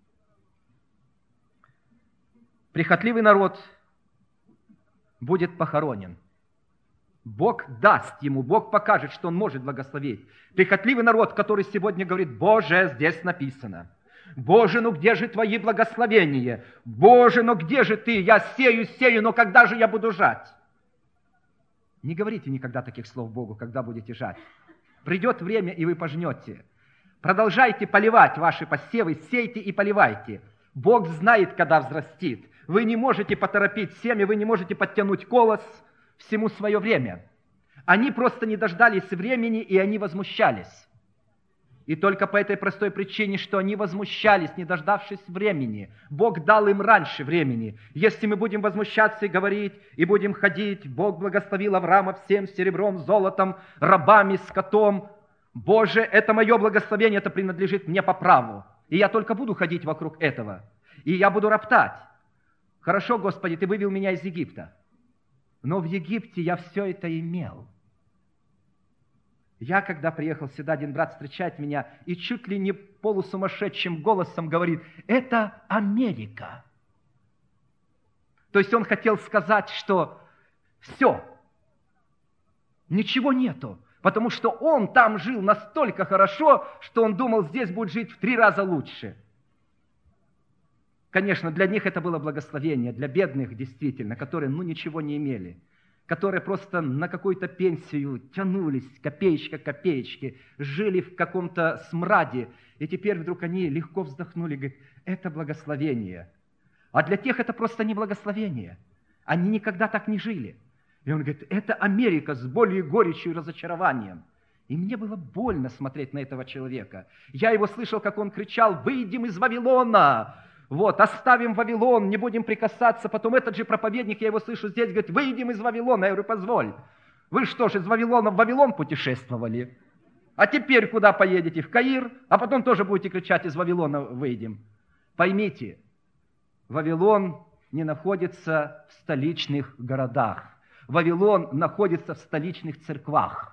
Speaker 1: Прихотливый народ будет похоронен. Бог даст ему, Бог покажет, что Он может благословить. Прихотливый народ, который сегодня говорит: Боже, здесь написано. Боже, ну где же Твои благословения? Боже, ну где же Ты? Я сею, но когда же я буду жать? Не говорите никогда таких слов Богу, когда будете жать. Придет время, и вы пожнете. Продолжайте поливать ваши посевы, сейте и поливайте. Бог знает, когда взрастит. Вы не можете поторопить семя, вы не можете подтянуть колос. всему свое время. Они просто не дождались времени, и они возмущались. И только по этой простой причине, что они возмущались, не дождавшись времени. Бог дал им раньше времени. Если мы будем возмущаться и говорить, и будем ходить, Бог благословил Авраама всем серебром, золотом, рабами, скотом. Боже, это мое благословение, это принадлежит мне по праву. И я только буду ходить вокруг этого. И я буду роптать. Хорошо, Господи, Ты вывел меня из Египта. Но в Египте я все это имел. Я, когда приехал сюда, один брат встречает меня и чуть ли не полусумасшедшим голосом говорит: это Америка. То есть он хотел сказать, что все, ничего нету, потому что он там жил настолько хорошо, что он думал, здесь будет жить в 3 раза лучше. Конечно, для них это было благословение, для бедных действительно, которые ничего не имели, которые просто на какую-то пенсию тянулись, копеечка к копеечке, жили в каком-то смраде, и теперь вдруг они легко вздохнули, говорят, это благословение. А для тех это просто не благословение. Они никогда так не жили. И он говорит, это Америка с болью, горечью и разочарованием. И мне было больно смотреть на этого человека. Я его слышал, как он кричал, выйдем из Вавилона! Вот, оставим Вавилон, не будем прикасаться. Потом этот же проповедник, я его слышу здесь, говорит, выйдем из Вавилона. Я говорю, позволь, вы что ж, из Вавилона в Вавилон путешествовали? А теперь куда поедете? В Каир? А потом тоже будете кричать, из Вавилона выйдем. Поймите, Вавилон не находится в столичных городах. Вавилон находится в столичных церквах.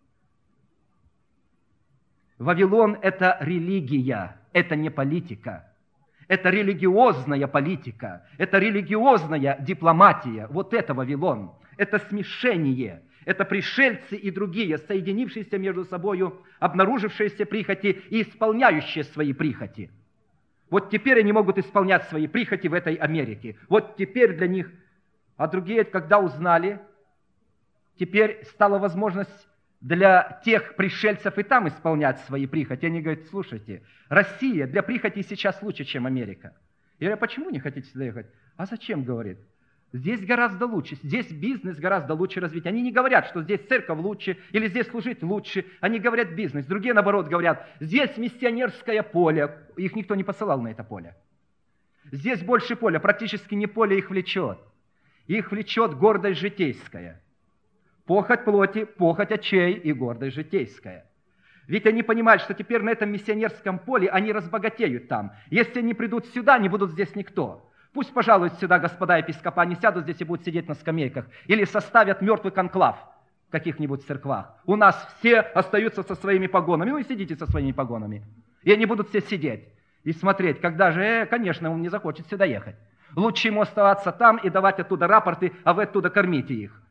Speaker 1: Вавилон – это религия, это не политика. Это религиозная политика, это религиозная дипломатия. Вот это Вавилон. Это смешение. Это пришельцы и другие, соединившиеся между собою, обнаружившиеся прихоти и исполняющие свои прихоти. Вот теперь они могут исполнять свои прихоти в этой Америке. Вот теперь для них. А другие, когда узнали, теперь стала возможность для тех пришельцев и там исполнять свои прихоти. Они говорят, слушайте, Россия для прихоти сейчас лучше, чем Америка. Я говорю, почему не хотите сюда ехать? А зачем, говорит? Здесь гораздо лучше, здесь бизнес гораздо лучше развить. Они не говорят, что здесь церковь лучше или здесь служить лучше. Они говорят бизнес. Другие, наоборот, говорят, здесь миссионерское поле. Их никто не посылал на это поле. Здесь больше поля, практически не поле их влечет. Их влечет гордость житейская. Похоть плоти, похоть очей и гордость житейская. Ведь они понимают, что теперь на этом миссионерском поле они разбогатеют там. Если они придут сюда, не будут здесь никто. Пусть пожалуют сюда господа епископа, они сядут здесь и будут сидеть на скамейках. Или составят мертвый конклав в каких-нибудь церквах. У нас все остаются со своими погонами. Вы сидите со своими погонами. И они будут все сидеть и смотреть, когда же, конечно, он не захочет сюда ехать. Лучше ему оставаться там и давать оттуда рапорты, а вы оттуда кормите их.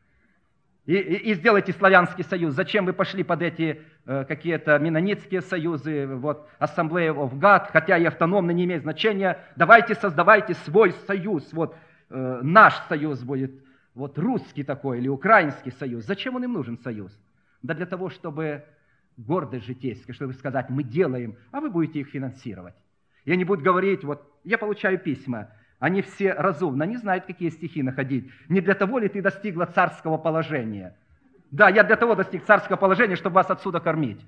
Speaker 1: И сделайте славянский союз. Зачем вы пошли под эти какие-то менонитские союзы, вот, Assembly of God, хотя и автономно, не имеет значения. Давайте создавайте свой союз. Вот, наш союз будет, вот, русский такой или украинский союз. Зачем он им нужен, союз? Да для того, чтобы гордость житейская, чтобы сказать, мы делаем, а вы будете их финансировать. И они будут говорить, вот, я получаю письма, они все разумно, они знают, какие стихи находить. Не для того ли ты достигла царского положения? Да, я для того достиг царского положения, чтобы вас отсюда кормить.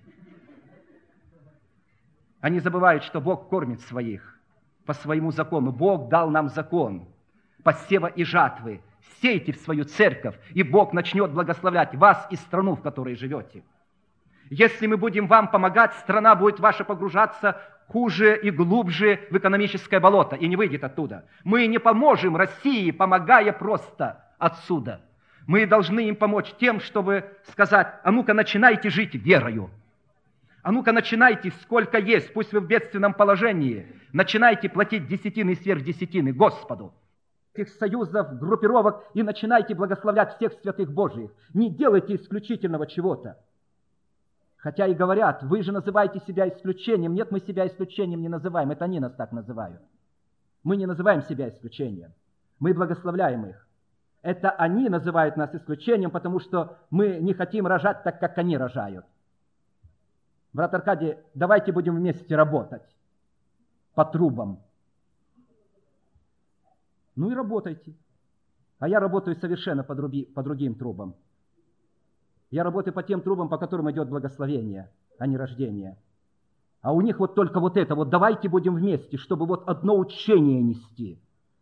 Speaker 1: Они забывают, что Бог кормит своих по своему закону. Бог дал нам закон посева и жатвы. Сейте в свою церковь, и Бог начнет благословлять вас и страну, в которой живете. Если мы будем вам помогать, страна будет ваша погружаться хуже и глубже в экономическое болото и не выйдет оттуда. Мы не поможем России, помогая просто отсюда. Мы должны им помочь тем, чтобы сказать, а ну-ка начинайте жить верою. А ну-ка начинайте, сколько есть, пусть вы в бедственном положении, начинайте платить десятины и сверхдесятины Господу. Этих союзов, группировок, и начинайте благословлять всех святых Божиих. Не делайте исключительного чего-то. Хотя и говорят, вы же называете себя исключением. Нет, мы себя исключением не называем. Это они нас так называют. Мы не называем себя исключением. Мы благословляем их. Это они называют нас исключением, потому что мы не хотим рожать так, как они рожают. Брат Аркадий, давайте будем вместе работать по трубам. Ну и работайте.
Speaker 2: А я работаю совершенно по другим трубам. Я работаю по тем трубам, по которым идет благословение, а не рождение. А у них вот только вот это, вот давайте будем вместе, чтобы вот одно учение нести.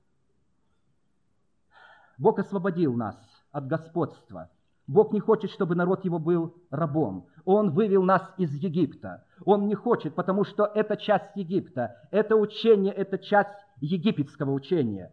Speaker 2: Бог освободил нас от господства. Бог не хочет, чтобы народ его был рабом. Он вывел нас из Египта. Он не хочет, потому что это часть Египта. Это учение, это часть египетского учения.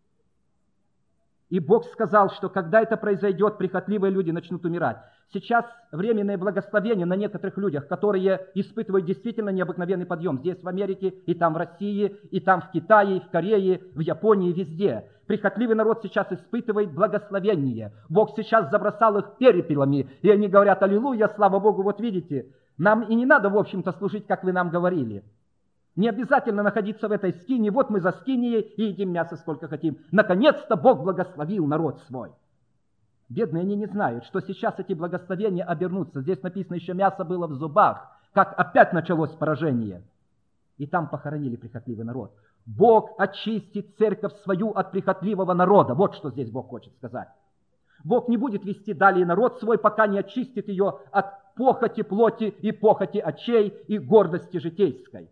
Speaker 2: И Бог сказал, что когда это произойдет, прихотливые люди начнут умирать. Сейчас временное благословение на некоторых людях, которые испытывают действительно необыкновенный подъем. Здесь в Америке, и там в России, и там в Китае, и в Корее, в Японии, везде. Прихотливый народ сейчас испытывает благословение. Бог сейчас забросал их перепелами, и они говорят: аллилуйя, слава Богу, вот видите, нам и не надо, в общем-то, служить, как вы нам говорили. Не обязательно находиться в этой скине. Вот мы за скинией и едим мясо сколько хотим. Наконец-то Бог благословил народ свой. Бедные они не знают, что сейчас эти благословения обернутся. Здесь написано, еще мясо было в зубах, как опять началось поражение. И там похоронили прихотливый народ. Бог очистит церковь свою от прихотливого народа. Вот что здесь Бог хочет сказать. Бог не будет вести далее народ свой, пока не очистит ее от похоти плоти и похоти очей и гордости житейской.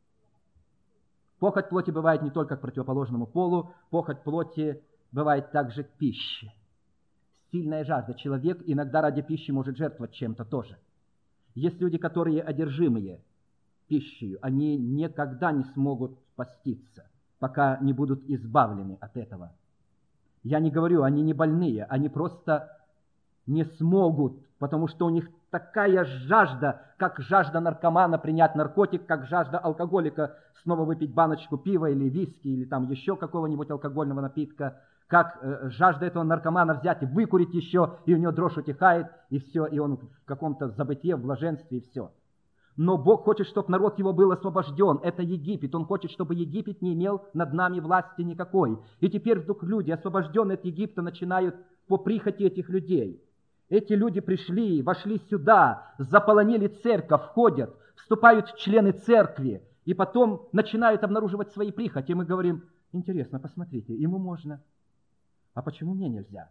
Speaker 2: Похоть плоти бывает не только к противоположному полу, похоть плоти бывает также к пище. Сильная жажда. Человек иногда ради пищи может жертвовать чем-то тоже. Есть люди, которые одержимые пищей, они никогда не смогут поститься, пока не будут избавлены от этого. Я не говорю, они не больные, они просто не смогут, потому что у них такая жажда, как жажда наркомана принять наркотик, как жажда алкоголика снова выпить баночку пива или виски, или там еще какого-нибудь алкогольного напитка, как жажда этого наркомана взять и выкурить еще, и у него дрожь утихает, и все, и он в каком-то забытье, в блаженстве, и все. Но Бог хочет, чтобы народ его был освобожден. Это Египет. Он хочет, чтобы Египет не имел над нами власти никакой. И теперь вдруг люди, освобожденные от Египта, начинают по прихоти этих людей. Эти люди пришли, вошли сюда, заполонили церковь, входят, вступают в члены церкви, и потом начинают обнаруживать свои прихоти. И мы говорим: интересно, посмотрите, ему можно, а почему мне нельзя?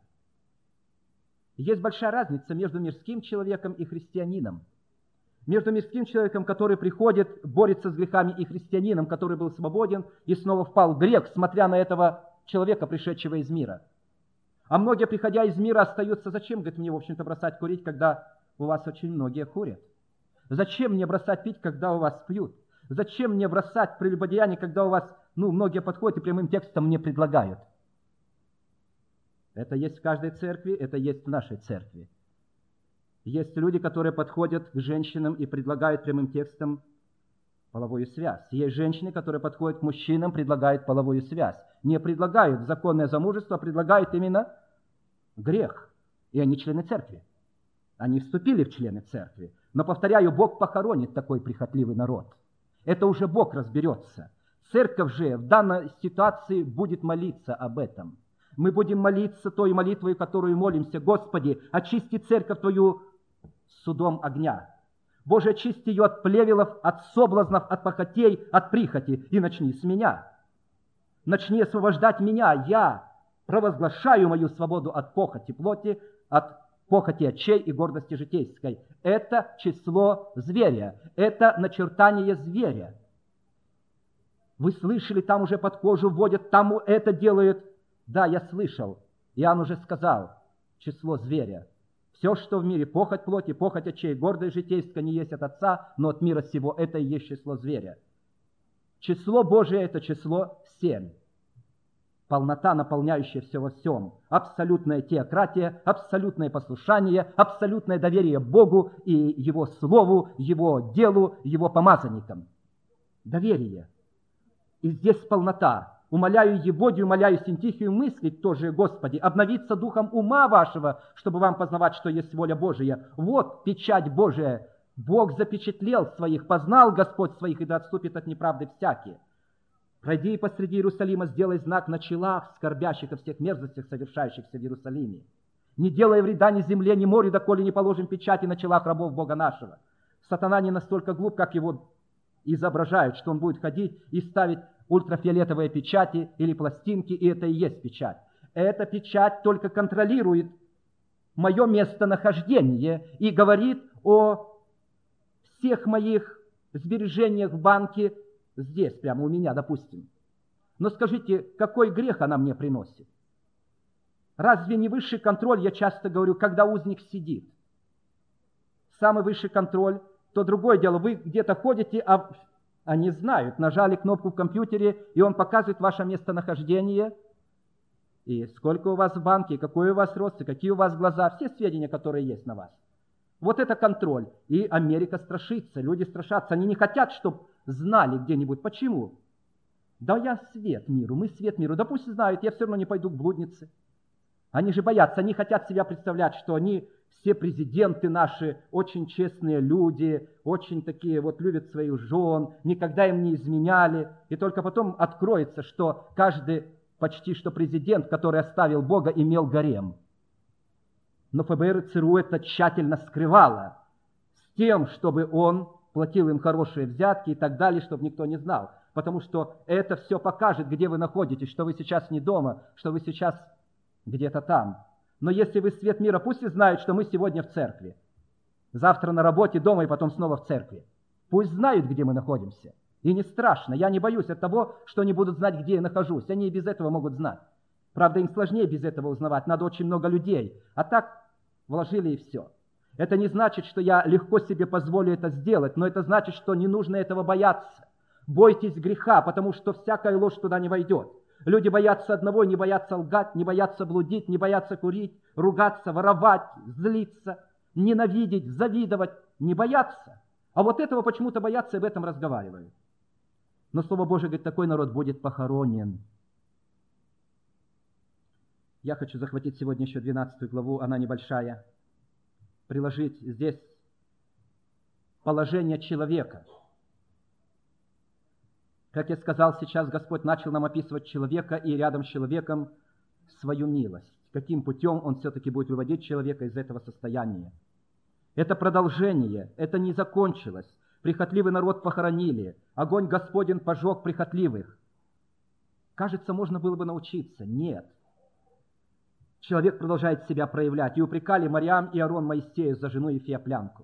Speaker 2: Есть большая разница между мирским человеком и христианином. Между мирским человеком, который приходит, борется с грехами, и христианином, который был свободен и снова впал в грех, смотря на этого человека, пришедшего из мира. А многие, приходя из мира, остаются: зачем, говорит, мне, в общем-то, бросать курить, когда у вас очень многие курят? Зачем мне бросать пить, когда у вас пьют? Зачем мне бросать прелюбодеяние, когда у вас, многие подходят и прямым текстом мне предлагают? Это есть в каждой церкви, это есть в нашей церкви. Есть люди, которые подходят к женщинам и предлагают прямым текстом половую связь. Есть женщины, которые подходят к мужчинам, предлагают половую связь. Не предлагают законное замужество, а предлагают именно грех. И они члены церкви. Они вступили в члены церкви. Но, повторяю, Бог похоронит такой прихотливый народ. Это уже Бог разберется. Церковь же в данной ситуации будет молиться об этом. Мы будем молиться той молитвой, которую молимся: Господи, очисти церковь Твою судом огня. Боже, очисти ее от плевелов, от соблазнов, от похотей, от прихоти, и начни с меня. Начни освобождать меня. Я провозглашаю мою свободу от похоти плоти, от похоти очей и гордости житейской. Это число зверя, это начертание зверя. Вы слышали, там уже под кожу вводят, там это делают. Да, я слышал. Иоанн уже сказал: число зверя. Все, что в мире, похоть плоти, похоть очей, гордость житейская, не есть от Отца, но от мира сего, это и есть число зверя. Число Божие – это число 7. Полнота, наполняющая все во всем. Абсолютная теократия, абсолютное послушание, абсолютное доверие Богу и Его Слову, Его делу, Его помазанникам. Доверие. И здесь полнота. Умоляю Еводию, умоляю Синтихию мыслить тоже, Господи, обновиться духом ума вашего, чтобы вам познавать, что есть воля Божия. Вот печать Божия. Бог запечатлел своих, познал Господь своих, и да отступит от неправды всякие. Пройди посреди Иерусалима, сделай знак на челах скорбящих о всех мерзостях, совершающихся в Иерусалиме. Не делай вреда ни земле, ни морю, доколе не положим печати на челах рабов Бога нашего. Сатана не настолько глуп, как его изображают, что он будет ходить и ставить ультрафиолетовые печати или пластинки, и это и есть печать. Эта печать только контролирует мое местонахождение и говорит о всех моих сбережениях в банке здесь, прямо у меня, допустим. Но скажите, какой грех она мне приносит? Разве не высший контроль, я часто говорю, когда узник сидит? Самый высший контроль, то другое дело. Вы где-то ходите, а они знают, нажали кнопку в компьютере, и он показывает ваше местонахождение, и сколько у вас в банке, какой у вас рост, и какие у вас глаза, все сведения, которые есть на вас. Вот это контроль. И Америка страшится, люди страшатся. Они не хотят, чтобы знали где-нибудь. Почему? Да я свет миру, мы свет миру. Да пусть знают, я все равно не пойду к блуднице. Они же боятся, они хотят себя представлять, что они все президенты наши, очень честные люди, очень такие вот любят своих жен, никогда им не изменяли. И только потом откроется, что каждый почти что президент, который оставил Бога, имел гарем. Но ФБР и ЦРУ это тщательно скрывало с тем, чтобы он платил им хорошие взятки и так далее, чтобы никто не знал. Потому что это все покажет, где вы находитесь, что вы сейчас не дома, что вы сейчас где-то там. Но если вы свет мира, пусть и знают, что мы сегодня в церкви. Завтра на работе, дома и потом снова в церкви. Пусть знают, где мы находимся. И не страшно, я не боюсь от того, что они будут знать, где я нахожусь. Они и без этого могут знать. Правда, им сложнее без этого узнавать, надо очень много людей. А так вложили и все. Это не значит, что я легко себе позволю это сделать, но это значит, что не нужно этого бояться. Бойтесь греха, потому что всякая ложь туда не войдет. Люди боятся одного, не боятся лгать, не боятся блудить, не боятся курить, ругаться, воровать, злиться, ненавидеть, завидовать. Не боятся. А вот этого почему-то боятся и об этом разговаривают. Но Слово Божие говорит, такой народ будет похоронен. Я хочу захватить сегодня еще 12 главу, она небольшая. Приложить здесь положение человека. Как я сказал, сейчас Господь начал нам описывать человека и рядом с человеком свою милость. Каким путем Он все-таки будет выводить человека из этого состояния. Это продолжение, это не закончилось. Прихотливый народ похоронили, огонь Господень пожег прихотливых. Кажется, можно было бы научиться. Нет. Человек продолжает себя проявлять. И упрекали Марьям и Аарон Моисея за жену Ефиоплянку,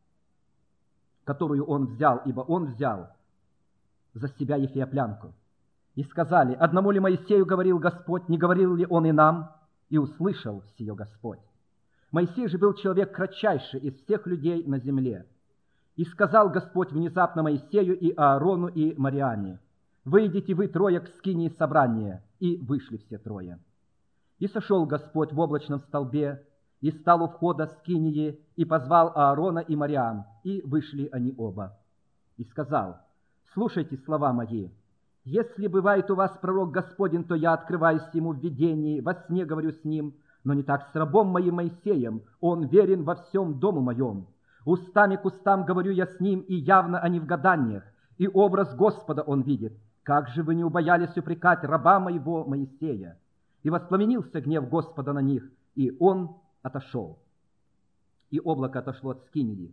Speaker 2: которую он взял, ибо он взял за себя Ефиоплянку. И сказали, одному ли Моисею говорил Господь, не говорил ли он и нам? И услышал сие Господь. Моисей же был человек кратчайший из всех людей на земле. И сказал Господь внезапно Моисею и Аарону и Марьяне, «Выйдите вы трое к скинии собрания». И вышли все трое. И сошел Господь в облачном столбе, и стал у входа скинии, и позвал Аарона и Марьям, и вышли они оба. И сказал, «Слушайте слова мои. Если бывает у вас пророк Господень, то я открываюсь ему в видении, во сне говорю с ним, но не так с рабом моим Моисеем, он верен во всем дому моем. Устами к устам говорю я с ним, и явно они в гаданиях, и образ Господа он видит. Как же вы не убоялись упрекать раба моего Моисея?» И воспламенился гнев Господа на них, и он отошел. И облако отошло от скинии.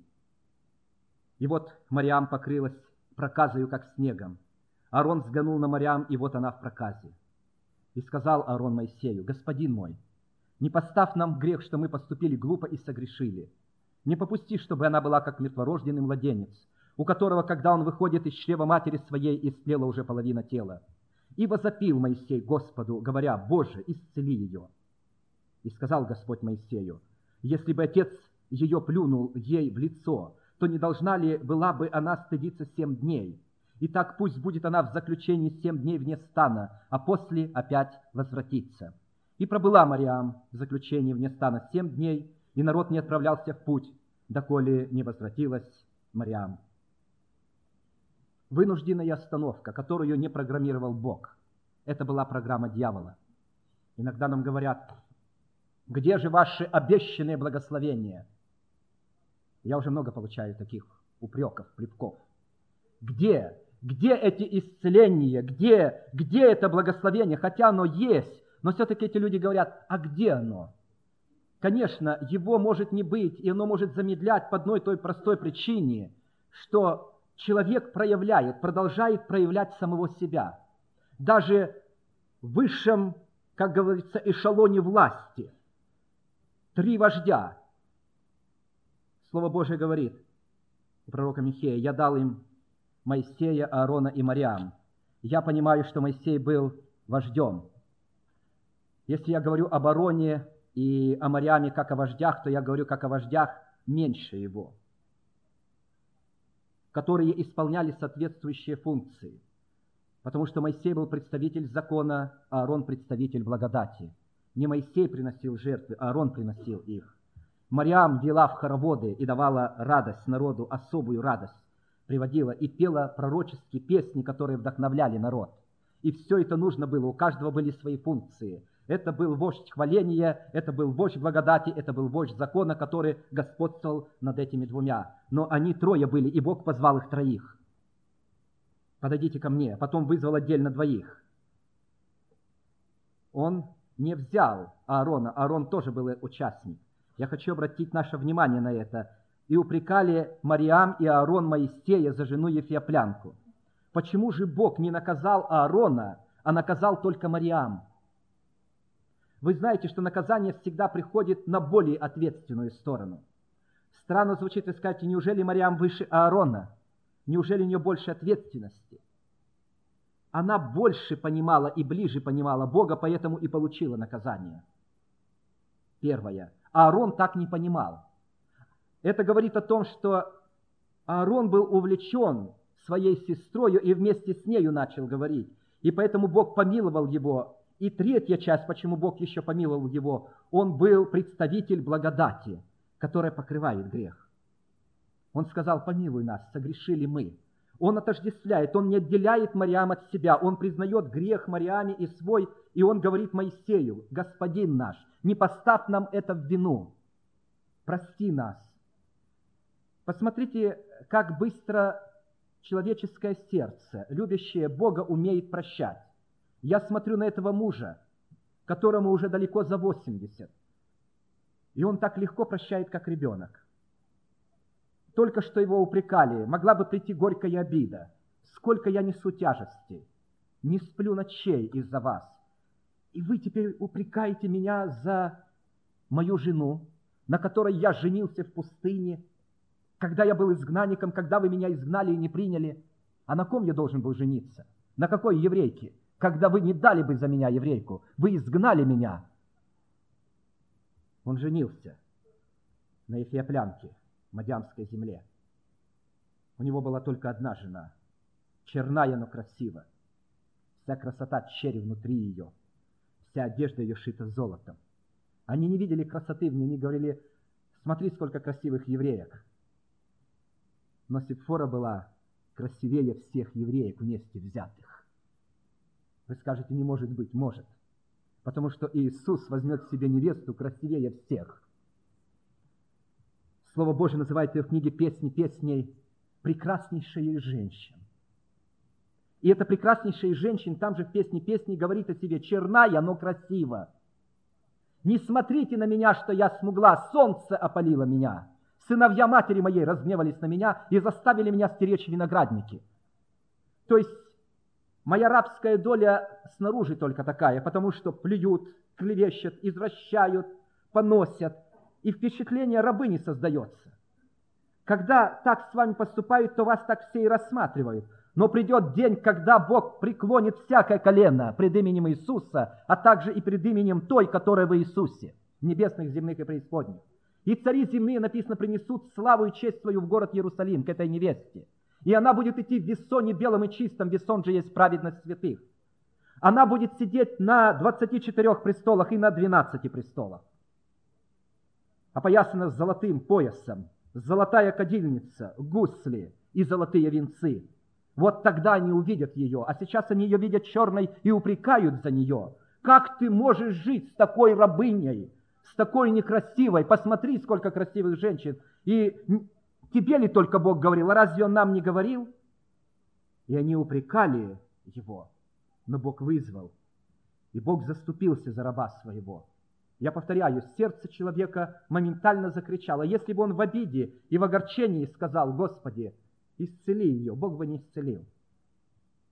Speaker 2: И вот Марьям покрылась проказою, как снегом. Аарон взглянул на Марьям, и вот она в проказе. И сказал Аарон Моисею, «Господин мой, не поставь нам в грех, что мы поступили глупо и согрешили. Не попусти, чтобы она была как мертворожденный младенец, у которого, когда он выходит из чрева матери своей, истлела уже половина тела. И возопил Моисей Господу, говоря, «Боже, исцели ее». И сказал Господь Моисею, «Если бы отец ее плюнул ей в лицо, то не должна ли была бы она стыдиться 7 дней? Итак, пусть будет она в заключении 7 дней вне стана, а после опять возвратится». И пробыла Марьям в заключении вне стана 7 дней, и народ не отправлялся в путь, доколе не возвратилась Марьям. Вынужденная остановка, которую не программировал Бог. Это была программа дьявола. Иногда нам говорят, где же ваши обещанные благословения? Я уже много получаю таких упреков, плевков. Где? Где эти исцеления? Где это благословение? Хотя оно есть, но все-таки эти люди говорят, а где оно? Конечно, его может не быть, и оно может замедлять по одной той простой причине, что человек продолжает проявлять самого себя. Даже в высшем как говорится, эшелоне власти. 3 вождя. Слово Божие говорит у пророка Михея: «Я дал им Моисея, Аарона и Мариам». Я понимаю, что Моисей был вождем. Если я говорю об Аароне и о Мариаме как о вождях, то я говорю как о вождях меньше его, которые исполняли соответствующие функции. Потому что Моисей был представитель закона, а Аарон представитель благодати. Не Моисей приносил жертвы, а Аарон приносил их. Мариам вела в хороводы и давала радость народу, особую радость приводила и пела пророческие песни, которые вдохновляли народ. И все это нужно было, у каждого были свои функции. Это был вождь хваления, это был вождь благодати, это был вождь закона, который господствовал над этими 2. Но они 3 были, и Бог позвал их 3. Подойдите ко мне. Потом вызвал отдельно 2. Он не взял Аарона. Аарон тоже был участник. Я хочу обратить наше внимание на это. «И упрекали Мариам и Аарон Моисея за жену Ефиоплянку». Почему же Бог не наказал Аарона, а наказал только Мариам? Вы знаете, что наказание всегда приходит на более ответственную сторону. Странно звучит, вы скажете: неужели Мариам выше Аарона? Неужели у нее больше ответственности? Она больше понимала и ближе понимала Бога, поэтому и получила наказание. Первое. Аарон так не понимал. Это говорит о том, что Аарон был увлечен своей сестрой и вместе с нею начал говорить. И поэтому Бог помиловал его. И 3-я часть, почему Бог еще помиловал его: он был представитель благодати, которая покрывает грех. Он сказал: помилуй нас, согрешили мы. Он отождествляет, он не отделяет Мариам от себя, он признает грех Мариаме и свой, и он говорит Моисею: Господин наш, не поставь нам это в вину, прости нас. Посмотрите, как быстро человеческое сердце, любящее Бога, умеет прощать. Я смотрю на этого мужа, которому уже далеко за 80, и он так легко прощает, как ребенок. Только что его упрекали, могла бы прийти горькая обида. Сколько я несу тяжести, не сплю ночей из-за вас. И вы теперь упрекаете меня за мою жену, на которой я женился в пустыне, когда я был изгнанником, когда вы меня изгнали и не приняли. А на ком я должен был жениться? На какой еврейке? Когда вы не дали бы за меня еврейку, вы изгнали меня. Он женился на Эфиоплянке, в Мадьямской земле. У него была только одна жена, черная, но красива. Вся красота черри внутри ее, вся одежда ее шита золотом. Они не видели красоты в ней, они говорили: смотри, сколько красивых евреек. Но Сипфора была красивее всех евреек вместе взятых. Вы скажете: не может быть. Может. Потому что Иисус возьмет себе невесту красивее всех. Слово Божие называет ее в книге «Песни песней» прекраснейшая из женщин. И эта прекраснейшая из женщин там же в «Песни песней» говорит о себе: черная, но красива. Не смотрите на меня, что я смугла, солнце опалило меня. Сыновья матери моей разгневались на меня и заставили меня стеречь виноградники. То есть моя рабская доля снаружи только такая, потому что плюют, клевещут, извращают, поносят, и впечатление рабыни создается. Когда так с вами поступают, то вас так все и рассматривают. Но придет день, когда Бог преклонит всякое колено пред именем Иисуса, а также и пред именем той, которая в Иисусе, небесных, земных и преисподних. И цари земные, написано, принесут славу и честь свою в город Иерусалим, к этой невесте. И она будет идти в весоне белом и чистом, весон же есть праведность святых. Она будет сидеть на 24 престолах и на 12 престолах. Опоясана с золотым поясом, золотая кадильница, гусли и золотые венцы. Вот тогда они увидят ее, а сейчас они ее видят черной и упрекают за нее. Как ты можешь жить с такой рабыней, с такой некрасивой? Посмотри, сколько красивых женщин. И тебе ли только Бог говорил, а разве Он нам не говорил? И они упрекали его, но Бог вызвал, и Бог заступился за раба своего. Я повторяю, сердце человека моментально закричало. Если бы он в обиде и в огорчении сказал: Господи, исцели ее, Бог бы не исцелил.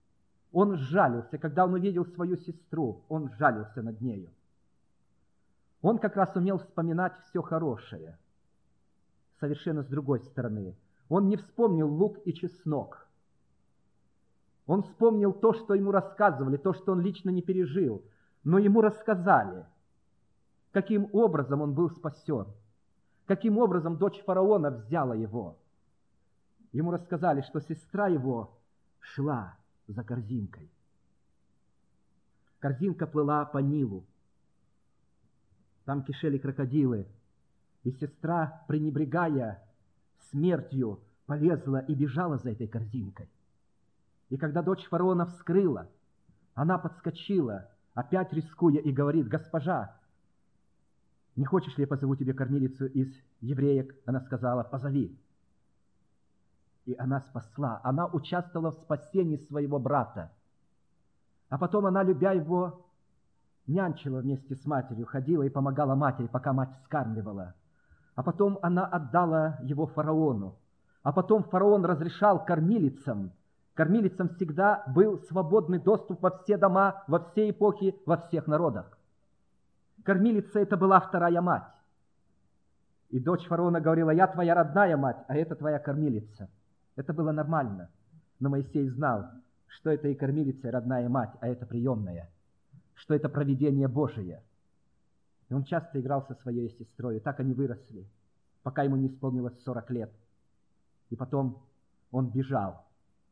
Speaker 2: Он сжалился, когда он увидел свою сестру, он сжалился над нею. Он как раз умел вспоминать все хорошее, совершенно с другой стороны. Он не вспомнил лук и чеснок. Он вспомнил то, что ему рассказывали, то, что он лично не пережил, но ему рассказали, каким образом он был спасен, каким образом дочь фараона взяла его. Ему рассказали, что сестра его шла за корзинкой. Корзинка плыла по Нилу. Там кишели крокодилы. И сестра, пренебрегая смертью, полезла и бежала за этой корзинкой. И когда дочь фараона вскрыла, она подскочила, опять рискуя, и говорит: «Госпожа, не хочешь ли я позову тебе кормилицу из евреек?» Она сказала: «Позови». И она спасла, она участвовала в спасении своего брата. А потом она, любя его, нянчила вместе с матерью, ходила и помогала матери, пока мать вскармливала. А потом она отдала его фараону. А потом фараон разрешал кормилицам. Кормилицам всегда был свободный доступ во все дома, во все эпохи, во всех народах. Кормилица — это была вторая мать. И дочь фараона говорила: «Я твоя родная мать, а это твоя кормилица». Это было нормально. Но Моисей знал, что это и кормилица, и родная мать, а это приемная, что это провидение Божие. И он часто играл со своей сестрой, и так они выросли, пока ему не исполнилось 40 лет. И потом он бежал.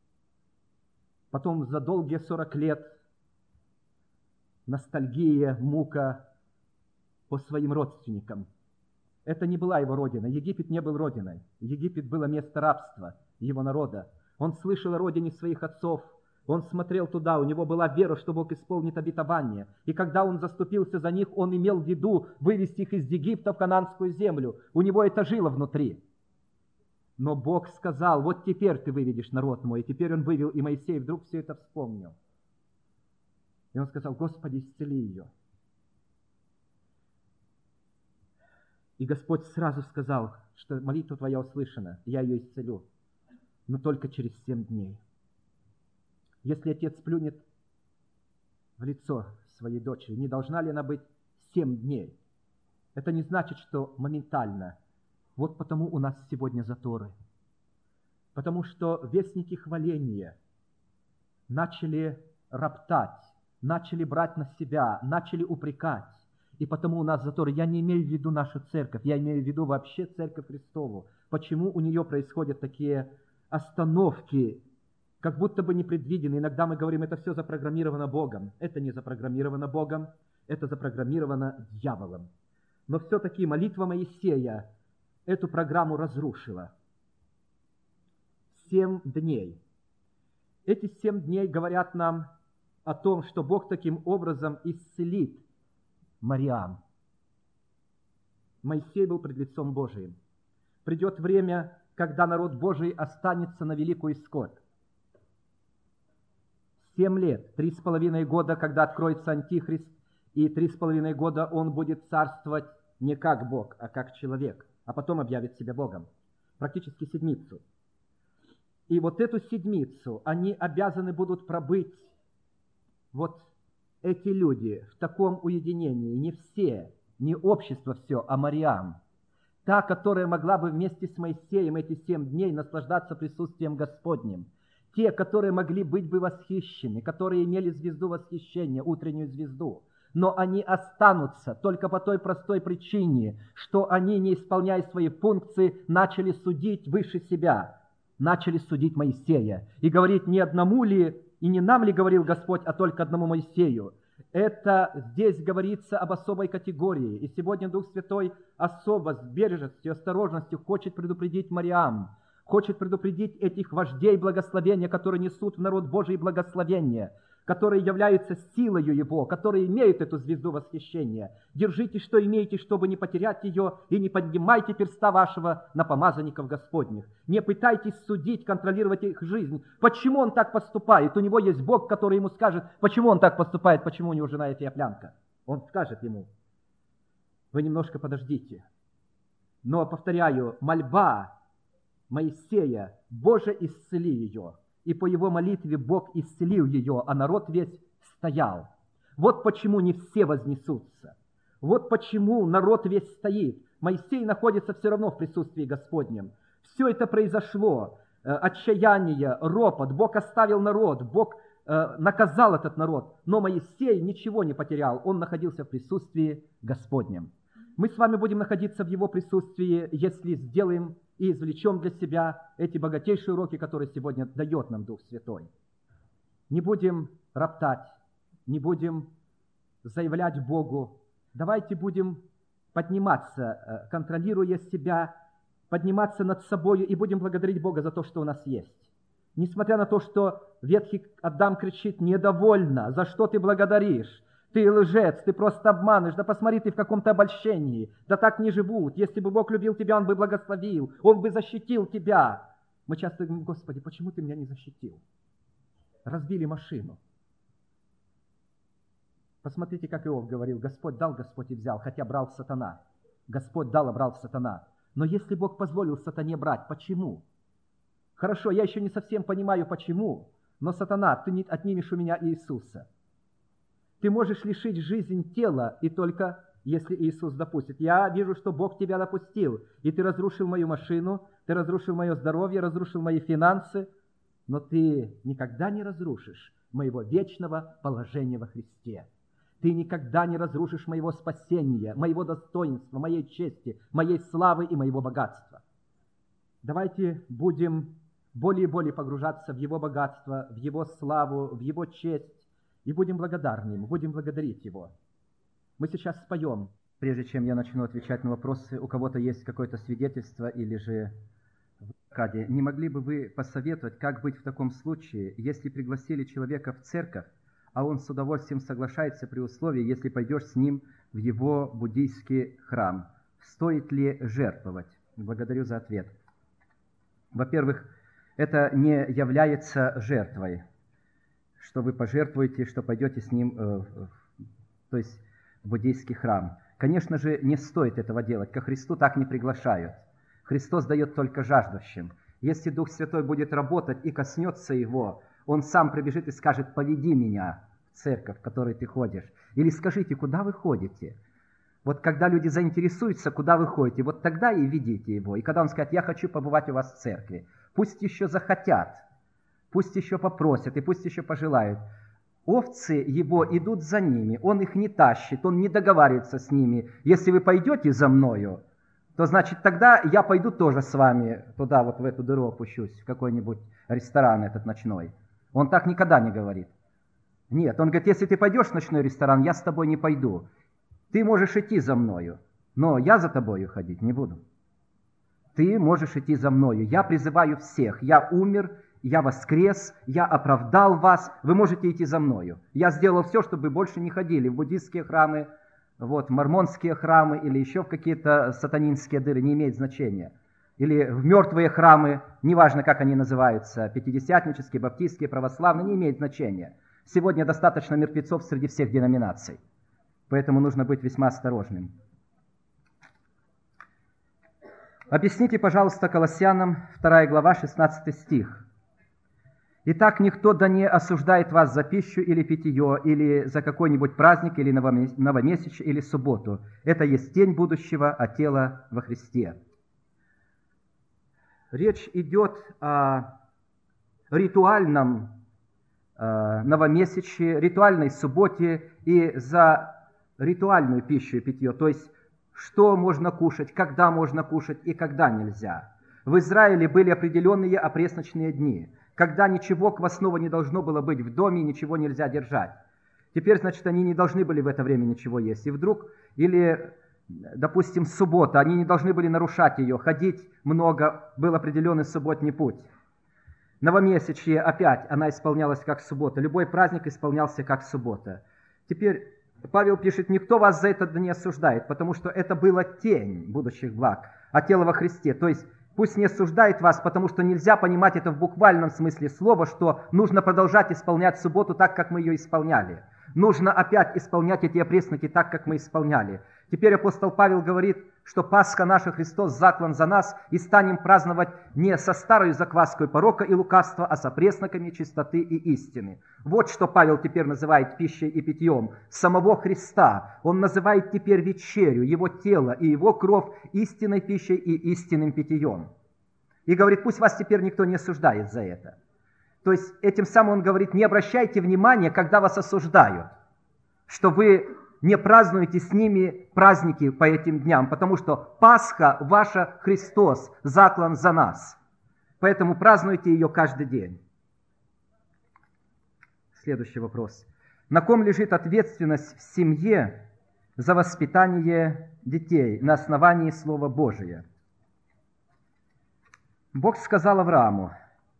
Speaker 2: Потом за долгие 40 лет ностальгия, мука по своим родственникам. Это не была его родина. Египет не был родиной. Египет было место рабства его народа. Он слышал о родине своих отцов. Он смотрел туда, у него была вера, что Бог исполнит обетование. И когда он заступился за них, он имел в виду вывести их из Египта в Кананскую землю. У него это жило внутри. Но Бог сказал: «Вот теперь ты выведешь народ мой». И теперь он вывел, и Моисей вдруг все это вспомнил. И он сказал: «Господи, исцели ее». И Господь сразу сказал, что молитва твоя услышана, я ее исцелю, но только через 7 дней. Если отец плюнет в лицо своей дочери, не должна ли она быть 7 дней? Это не значит, что моментально. Вот потому у нас сегодня заторы. Потому что вестники хваления начали роптать, начали брать на себя, начали упрекать. И потому у нас заторы. Я не имею в виду нашу церковь, я имею в виду вообще Церковь Христову. Почему у нее происходят такие остановки, как будто бы непредвиденные? Иногда мы говорим: это все запрограммировано Богом. Это не запрограммировано Богом, это запрограммировано дьяволом. Но все-таки молитва Моисея эту программу разрушила. 7 дней. Эти 7 дней говорят нам о том, что Бог таким образом исцелит Мариам. Моисей был пред лицом Божиим. Придет время, когда народ Божий останется на великую скорбь. 7 лет, 3,5 года, когда откроется Антихрист, и 3,5 года он будет царствовать не как Бог, а как человек, а потом объявит себя Богом. Практически седмицу. И вот эту седмицу они обязаны будут пробыть, вот эти люди, в таком уединении. Не все, не общество все, а Мариам. Та, которая могла бы вместе с Моисеем эти 7 дней наслаждаться присутствием Господним. Те, которые могли быть бы восхищены, которые имели звезду восхищения, утреннюю звезду. Но они останутся только по той простой причине, что они, не исполняя свои функции, начали судить выше себя, начали судить Моисея. И говорить: не одному ли, и не нам ли говорил Господь, а только одному Моисею. Это здесь говорится об особой категории. И сегодня Дух Святой особо с бережностью, осторожностью хочет предупредить Мариам, хочет предупредить этих вождей благословения, которые несут в народ Божий благословение, которые являются силою Его, которые имеют эту звезду восхищения. Держите, что имеете, чтобы не потерять ее, и не поднимайте перста вашего на помазанников Господних. Не пытайтесь судить, контролировать их жизнь. Почему он так поступает? У него есть Бог, который ему скажет, почему он так поступает, почему у него жена эфиоплянка. Он скажет ему: вы немножко подождите. Но, повторяю, мольба Моисея: Боже, исцели ее. и по его молитве Бог исцелил ее, а народ весь стоял. Вот почему не все вознесутся. Вот почему народ весь стоит. Моисей находится все равно в присутствии Господнем. Все это произошло. Отчаяние, ропот. Бог оставил народ, Бог наказал этот народ. Но Моисей ничего не потерял. Он находился в присутствии Господнем. Мы с вами будем находиться в Его присутствии, если сделаем и извлечем для себя эти богатейшие уроки, которые сегодня дает нам Дух Святой. Не будем роптать, не будем заявлять Богу. Давайте будем подниматься, контролируя себя, подниматься над собой и будем благодарить Бога за то, что у нас есть. Несмотря на то, что ветхий Адам кричит: недовольно, за что ты благодаришь? Ты лжец, ты просто обманываешь, да посмотри, ты в каком-то обольщении, да так не живут. Если бы Бог любил тебя, Он бы благословил, Он бы защитил тебя. Мы часто говорим: Господи, почему ты меня не защитил? Разбили машину. Посмотрите, как Иов говорил: Господь дал, Господь и взял, хотя брал сатана. Господь дал, а брал сатана. Но если Бог позволил сатане брать, почему? Хорошо, я еще не совсем понимаю, почему, но сатана, ты не отнимешь у меня Иисуса. Ты можешь лишить жизнь тела, и только если Иисус допустит. Я вижу, что Бог тебя допустил, и ты разрушил мою машину, ты разрушил мое здоровье, разрушил мои финансы, но ты никогда не разрушишь моего вечного положения во Христе. Ты никогда не разрушишь моего спасения, моего достоинства, моей чести, моей славы и моего богатства. Давайте будем более и более погружаться в Его богатство, в Его славу, в Его честь, и будем благодарны Ему, будем благодарить Его. Мы сейчас споем.
Speaker 1: Прежде чем я начну отвечать на вопросы, у кого-то есть какое-то свидетельство или же блокаде, не могли бы вы посоветовать, как быть в таком случае, если пригласили человека в церковь, а он с удовольствием соглашается при условии, если пойдешь с ним в его буддийский храм? Стоит ли жертвовать? Благодарю за ответ. Во-первых, это не является жертвой, что вы пожертвуете, что пойдете с ним, то есть в буддийский храм. Конечно же, не стоит этого делать. Ко Христу так не приглашают. Христос дает только жаждущим. Если Дух Святой будет работать и коснется его, Он сам прибежит и скажет: поведи меня в церковь, в которой ты ходишь. Или скажите, куда вы ходите? Вот когда люди заинтересуются, куда вы ходите, вот тогда и ведите его. И когда он скажет: я хочу побывать у вас в церкви, пусть еще захотят, пусть еще попросят и пусть еще пожелают. Овцы его идут за ними, он их не тащит, он не договаривается с ними. Если вы пойдете за мною, то значит тогда я пойду тоже с вами туда, вот в эту дыру опущусь, в какой-нибудь ресторан этот ночной. Он так никогда не говорит. Нет, он говорит: если ты пойдешь в ночной ресторан, я с тобой не пойду. Ты можешь идти за мною, но я за тобою ходить не буду. Ты можешь идти за мною. Я призываю всех. Я умер, я воскрес, я оправдал вас. Вы можете идти за мною. Я сделал все, чтобы вы больше не ходили в буддистские храмы, в мормонские храмы или еще в какие-то сатанинские дыры, не имеет значения. Или в мертвые храмы, неважно, как они называются, пятидесятнические, баптистские, православные, не имеет значения. Сегодня достаточно мертвецов среди всех деноминаций. Поэтому нужно быть весьма осторожным. Объясните, пожалуйста, Колоссянам 2 глава, 16 стих. «Итак, никто да не осуждает вас за пищу или питье, или за какой-нибудь праздник, или новомесячие, или субботу. Это есть тень будущего, а тело во Христе». Речь идет о ритуальном новомесячии, ритуальной субботе и за ритуальную пищу и питье, то есть что можно кушать, когда можно кушать и когда нельзя. В Израиле были определенные опресночные дни, когда ничего квасного не должно было быть в доме, ничего нельзя держать. Теперь, значит, они не должны были в это время ничего есть. И вдруг, или, допустим, суббота, они не должны были нарушать ее, ходить много, был определенный субботний путь. Новомесячие, опять, она исполнялась как суббота. Любой праздник исполнялся как суббота. Теперь Павел пишет: никто вас за это не осуждает, потому что это была тень будущих благ, а тело во Христе. То есть пусть не осуждает вас, потому что нельзя понимать это в буквальном смысле слова, что нужно продолжать исполнять субботу так, как мы ее исполняли. Нужно опять исполнять эти опресноки так, как мы исполняли.
Speaker 2: Теперь апостол Павел говорит, что Пасха наша, Христос заклан за нас, и станем праздновать не со старой закваской порока и лукавства, а со пресноками чистоты и истины. Вот что Павел теперь называет пищей и питьем самого Христа. Он называет теперь вечерю, его тело и его кровь истинной пищей и истинным питьем. И говорит, пусть вас теперь никто не осуждает за это. То есть этим самым он говорит, не обращайте внимания, когда вас осуждают, что вы не празднуете с ними праздники по этим дням, потому что Пасха ваша, Христос, заклан за нас. Поэтому празднуйте ее каждый день. Следующий вопрос. На ком лежит ответственность в семье за воспитание детей на основании Слова Божия? Бог сказал Аврааму,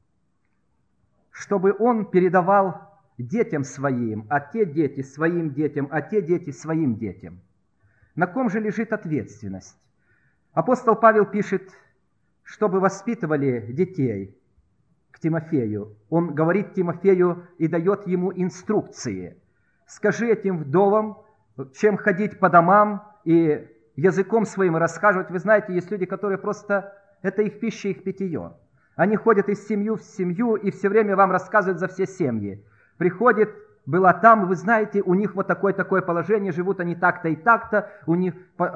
Speaker 2: чтобы он передавал детям своим, а те дети своим детям, а те дети своим детям. На ком же лежит ответственность? Апостол Павел пишет, чтобы воспитывали детей к Тимофею. Он говорит Тимофею и дает ему инструкции. Скажи этим вдовам, чем ходить по домам и языком своим рассказывать. Вы знаете, есть люди, которые просто, это их пища, их питье. Они ходят из семьи в семью и все время вам рассказывают за все семьи. Приходит, была там, вы знаете, у них вот такое положение, живут они так-то и так-то, у них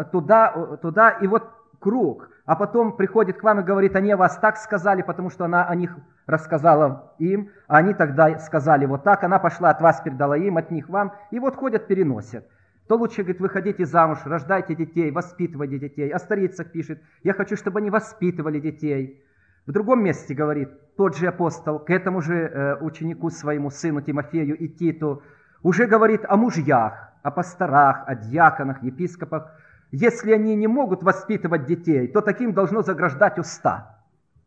Speaker 2: туда, и вот круг. А потом приходит к вам и говорит, они о вас так сказали, потому что она о них рассказала им, а они тогда сказали вот так, она пошла от вас, передала им, от них вам, и вот ходят, переносят. То лучше, говорит, выходите замуж, рождайте детей, воспитывайте детей. А старицах пишет, я хочу, чтобы они воспитывали детей. В другом месте говорит тот же апостол к этому же ученику своему, сыну Тимофею и Титу, уже говорит о мужьях, о пасторах, о диаконах, епископах. Если они не могут воспитывать детей, то таким должно заграждать уста.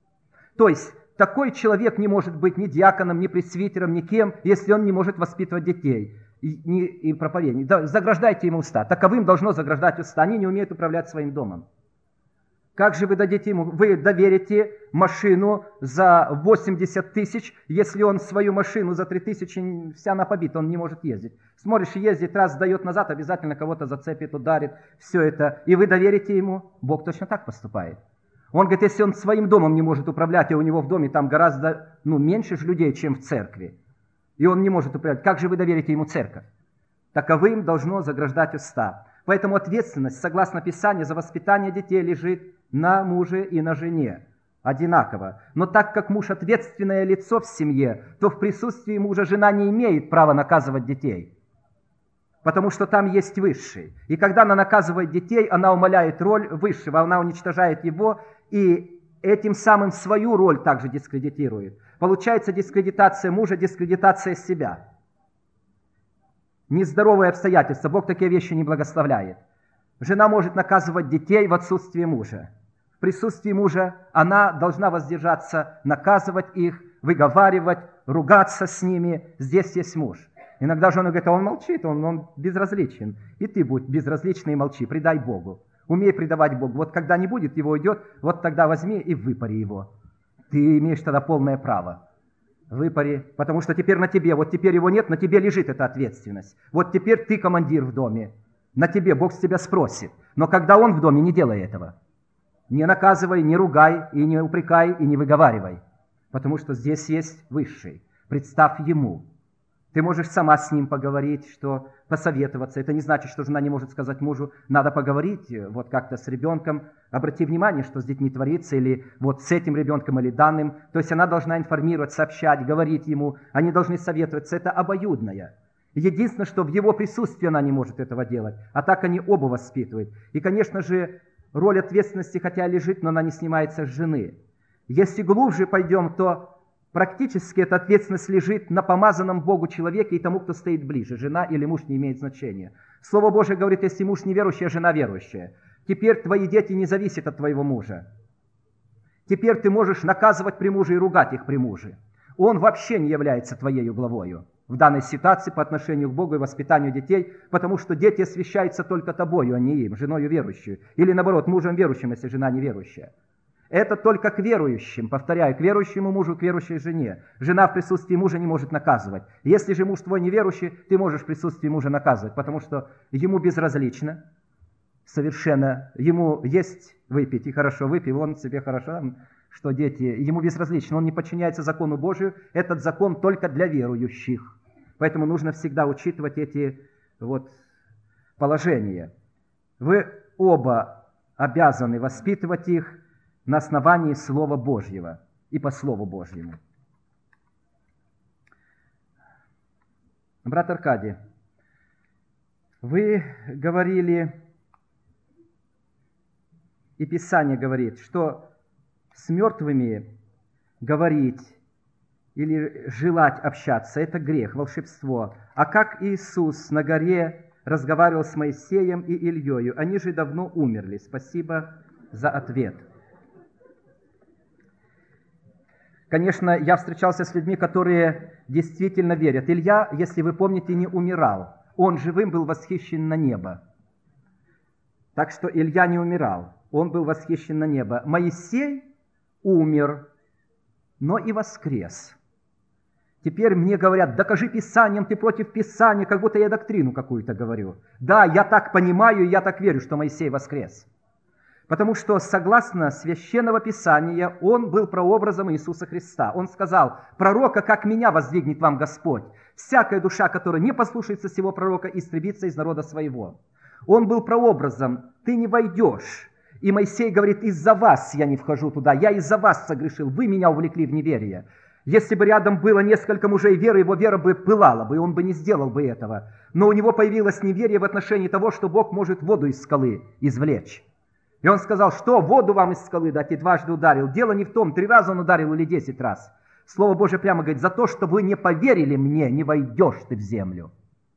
Speaker 2: То есть такой человек не может быть ни диаконом, ни пресвитером, ни кем, если он не может воспитывать детей и проповедник. Да, заграждайте ему уста. Таковым должно заграждать уста. Они не умеют управлять своим домом. Как же вы дадите ему? Вы доверите машину за 80 тысяч, если он свою машину за 3 тысячи, вся она побита, он не может ездить. Смотришь, ездит, раз сдает назад, обязательно кого-то зацепит, ударит, все это. И вы доверите ему? Бог точно так поступает. Он говорит, если он своим домом не может управлять, и у него в доме там гораздо меньше же людей, чем в церкви, и он не может управлять, как же вы доверите ему церковь? Таковым должно заграждать уста. Поэтому ответственность, согласно Писанию, за воспитание детей лежит на муже и на жене одинаково. Но так как муж ответственное лицо в семье, то в присутствии мужа жена не имеет права наказывать детей, потому что там есть высший. И когда она наказывает детей, она умаляет роль высшего, она уничтожает его и этим самым свою роль также дискредитирует. Получается дискредитация мужа, дискредитация себя. Нездоровые обстоятельства. Бог такие вещи не благословляет. Жена может наказывать детей в отсутствии мужа. В присутствии мужа она должна воздержаться, наказывать их, выговаривать, ругаться с ними. Здесь есть муж. Иногда жена говорит, а он молчит, он безразличен. И ты будь безразличный и молчи, предай Богу. Умей предавать Богу. Вот когда не будет, его уйдет, вот тогда возьми и выпари его. Ты имеешь тогда полное право. Выпари, потому что теперь на тебе, вот теперь его нет, на тебе лежит эта ответственность. Вот теперь ты командир в доме, на тебе, Бог с тебя спросит. Но когда он в доме, не делай этого. Не наказывай, не ругай, и не упрекай, и не выговаривай, потому что здесь есть высший. Представь ему. Ты можешь сама с ним поговорить, что посоветоваться. Это не значит, что жена не может сказать мужу, надо поговорить вот как-то с ребенком. Обрати внимание, что с детьми творится, или вот с этим ребенком, или данным. То есть она должна информировать, сообщать, говорить ему. Они должны советоваться. Это обоюдное. Единственное, что в его присутствии она не может этого делать. А так они оба воспитывают. И, конечно же, роль ответственности хотя лежит, но она не снимается с жены. Если глубже пойдем, то практически эта ответственность лежит на помазанном Богу человеке и тому, кто стоит ближе. Жена или муж не имеет значения. Слово Божие говорит, если муж неверующий, а жена верующая. Теперь твои дети не зависят от твоего мужа. Теперь ты можешь наказывать при муже и ругать их при муже. Он вообще не является твоею главою в данной ситуации по отношению к Богу и воспитанию детей, потому что дети освящаются только тобою, а не им, женою верующую. Или наоборот, мужем верующим, если жена неверующая. Это только к верующим, повторяю, к верующему мужу, к верующей жене. Жена в присутствии мужа не может наказывать. Если же муж твой неверующий, ты можешь в присутствии мужа наказывать, потому что ему безразлично. совершенно, ему есть выпить и хорошо выпил, он себе хорошо, что дети, ему безразлично, он не подчиняется закону Божию, этот закон только для верующих. Поэтому нужно всегда учитывать эти положения. Вы оба обязаны воспитывать их на основании Слова Божьего и по Слову Божьему. Брат Аркадий, вы говорили, и Писание говорит, что с мертвыми говорить или желать общаться – это грех, волшебство. А как Иисус на горе разговаривал с Моисеем и Ильею, они же давно умерли. Спасибо за ответ. Конечно, я встречался с людьми, которые действительно верят. Илья, если вы помните, не умирал. Он живым был восхищен на небо. Так что Илья не умирал. Он был восхищен на небо. Моисей умер, но и воскрес. Теперь мне говорят, докажи Писанием, ты против Писания, как будто я доктрину какую-то говорю. Да, я так понимаю, и я так верю, что Моисей воскрес. Потому что, согласно Священного Писания, он был прообразом Иисуса Христа. Он сказал, пророка, как меня воздвигнет вам Господь. Всякая душа, которая не послушается сего пророка, истребится из народа своего. Он был прообразом, ты не войдешь. И Моисей говорит, из-за вас я не вхожу туда, я из-за вас согрешил, вы меня увлекли в неверие. Если бы рядом было несколько мужей веры, его вера бы пылала бы, и он бы не сделал бы этого. Но у него появилось неверие в отношении того, что Бог может воду из скалы извлечь. И он сказал, что воду вам из скалы дать, и дважды ударил. Дело не в том, 3 раза он ударил или 10 раз. Слово Божие прямо говорит, за то, что вы не поверили мне, не войдешь ты в землю,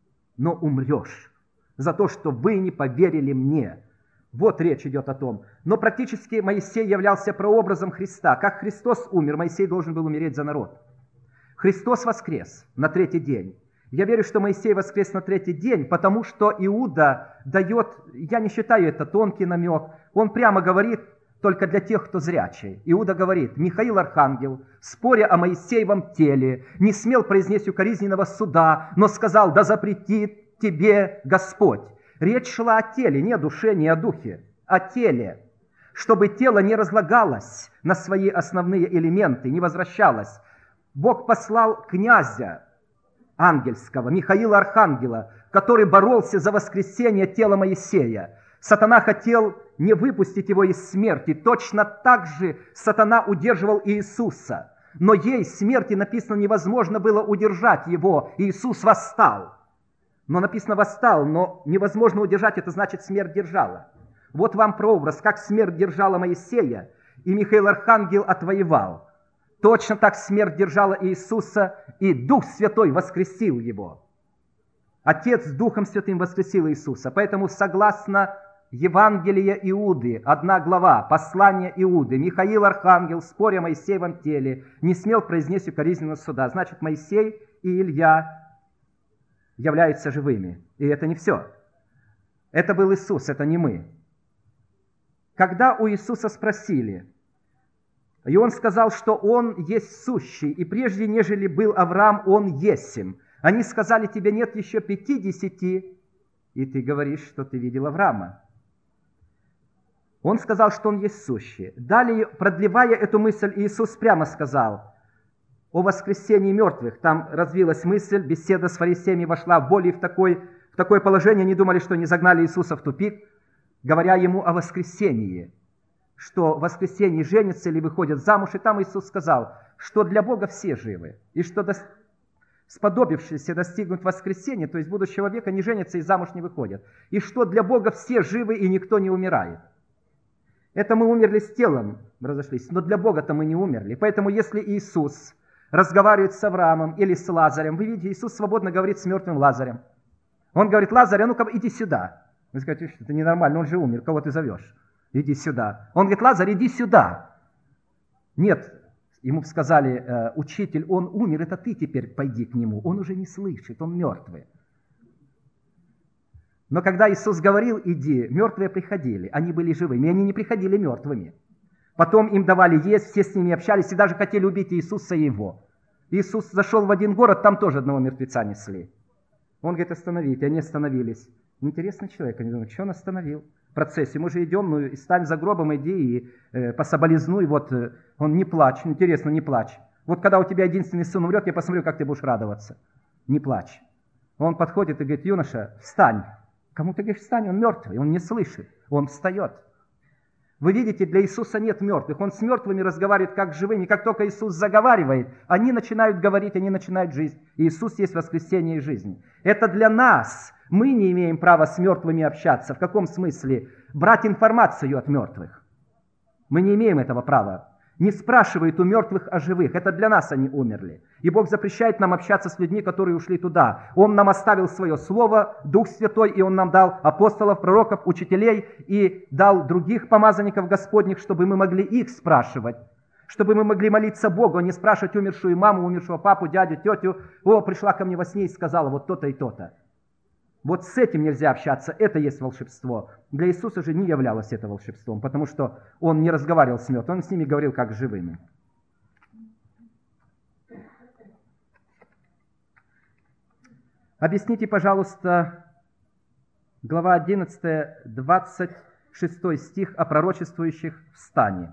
Speaker 2: но умрешь. За то, что вы не поверили мне. Вот речь идет о том. Но практически Моисей являлся прообразом Христа. Как Христос умер, Моисей должен был умереть за народ. Христос воскрес на 3-й день. Я верю, что Моисей воскрес на 3-й день, потому что Иуда дает, я не считаю это тонкий намек, он прямо говорит только для тех, кто зрячий. Иуда говорит, Михаил Архангел, споря о Моисеевом теле, не смел произнести укоризненного суда, но сказал, да запретит тебе Господь. Речь шла о теле, не о душе, не о духе, о теле, чтобы тело не разлагалось на свои основные элементы, не возвращалось. Бог послал князя ангельского, Михаила Архангела, который боролся за воскресение тела Моисея. Сатана хотел не выпустить его из смерти. Точно так же сатана удерживал Иисуса. Но ей смерти, написано, невозможно было удержать его. Иисус восстал. Но написано «восстал», но невозможно удержать, это значит смерть держала. Вот вам прообраз, как смерть держала Моисея, и Михаил Архангел отвоевал. Точно так смерть держала Иисуса, и Дух Святой воскресил Его. Отец с Духом Святым воскресил Иисуса. Поэтому, согласно Евангелия Иуды, 1 глава, послание Иуды, Михаил Архангел, споря о Моисеевом теле, не смел произнести укоризненного суда. Значит, Моисей и Илья являются живыми. И это не все. Это был Иисус, это не мы. Когда у Иисуса спросили, и Он сказал, что Он есть сущий, и прежде, нежели был Авраам, Он есмь. Они сказали, тебе нет еще 50, и ты говоришь, что ты видел Авраама. Он сказал, что Он есть сущий. Далее, продлевая эту мысль, Иисус прямо сказал о воскресении мертвых. Там развилась мысль, беседа с фарисеями вошла более в такое положение. Они думали, что не загнали Иисуса в тупик, говоря Ему о воскресении, что в воскресении женятся или выходят замуж. И там Иисус сказал, что для Бога все живы, и что сподобившиеся достигнуть воскресения, то есть будущего века, не женятся и замуж не выходят. И что для Бога все живы, и никто не умирает. Это мы умерли с телом, разошлись, но для Бога-то мы не умерли. Поэтому если Иисус разговаривает с Авраамом или с Лазарем, вы видите, Иисус свободно говорит с мертвым Лазарем. Он говорит, Лазарь, а ну-ка иди сюда. Вы скажете, что это ненормально, он же умер, кого ты зовешь? Иди сюда. Он говорит, Лазарь, иди сюда. Нет, ему сказали, учитель, он умер, это ты теперь пойди к нему. Он уже не слышит, он мертвый. Но когда Иисус говорил, иди, мертвые приходили, они были живыми, и они не приходили мертвыми. Потом им давали есть, все с ними общались, и даже хотели убить Иисуса и его. Иисус зашел в один город, там тоже одного мертвеца несли. Он говорит, остановите. Они остановились. Интересный человек. Они думают, что он остановил? В процессе мы же идем, ну и стань за гробом, иди и пособолезнуй. Вот он, не плачь. Интересно, не плачь. Вот когда у тебя единственный сын умрет, я посмотрю, как ты будешь радоваться. Не плачь. Он подходит и говорит, юноша, встань. Кому ты говоришь, встань? Он мертвый, он не слышит. Он встает. Вы видите, для Иисуса нет мертвых. Он с мертвыми разговаривает как с живыми. Как только Иисус заговаривает, они начинают говорить, они начинают жизнь. Иисус есть воскресение и жизнь. Это для нас. Мы не имеем права с мертвыми общаться. В каком смысле? Брать информацию от мертвых. Мы не имеем этого права. Не спрашивает у мертвых о живых. Это для нас они умерли. И Бог запрещает нам общаться с людьми, которые ушли туда. Он нам оставил свое Слово, Дух Святой, и Он нам дал апостолов, пророков, учителей, и дал других помазанников Господних, чтобы мы могли их спрашивать. Чтобы мы могли молиться Богу, а не спрашивать умершую маму, умершего папу, дядю, тетю. О, пришла ко мне во сне и сказала вот то-то и то-то. Вот с этим нельзя общаться, это есть волшебство. Для Иисуса же не являлось это волшебством, потому что Он не разговаривал с мертвыми, Он с ними говорил как с живыми. Объясните, пожалуйста, глава 11, 26 стих о пророчествующих в стане.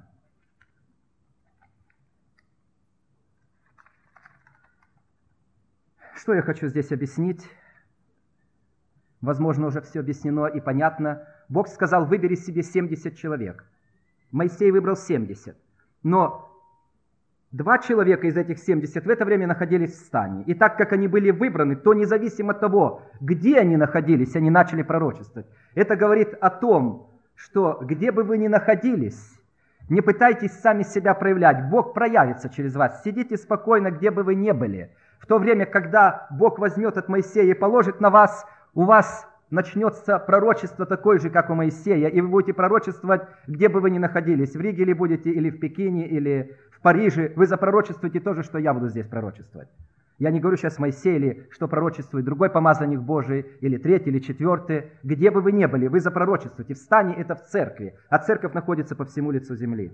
Speaker 2: Что я хочу здесь объяснить? Возможно, уже все объяснено и понятно. Бог сказал, выбери себе 70 человек. Моисей выбрал 70. Но 2 человека из этих 70 в это время находились в стане. И так как они были выбраны, то независимо от того, где они находились, они начали пророчествовать. Это говорит о том, что где бы вы ни находились, не пытайтесь сами себя проявлять. Бог проявится через вас. Сидите спокойно, где бы вы ни были. В то время, когда Бог возьмет от Моисея и положит на вас, у вас начнется пророчество такое же, как у Моисея, и вы будете пророчествовать, где бы вы ни находились. В Риге ли будете, или в Пекине, или в Париже. Вы запророчествуете то же, что я буду здесь пророчествовать. Я не говорю сейчас Моисей, или что пророчествует другой помазанник Божий, или третий, или четвертый. Где бы вы ни были, вы запророчествуете. В стане это в церкви, а церковь находится по всему лицу земли.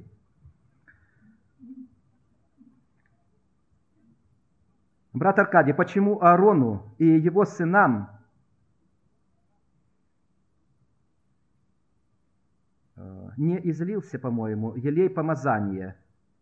Speaker 2: Брат Аркадий, почему Аарону и его сынам не излился, по-моему, елей помазания,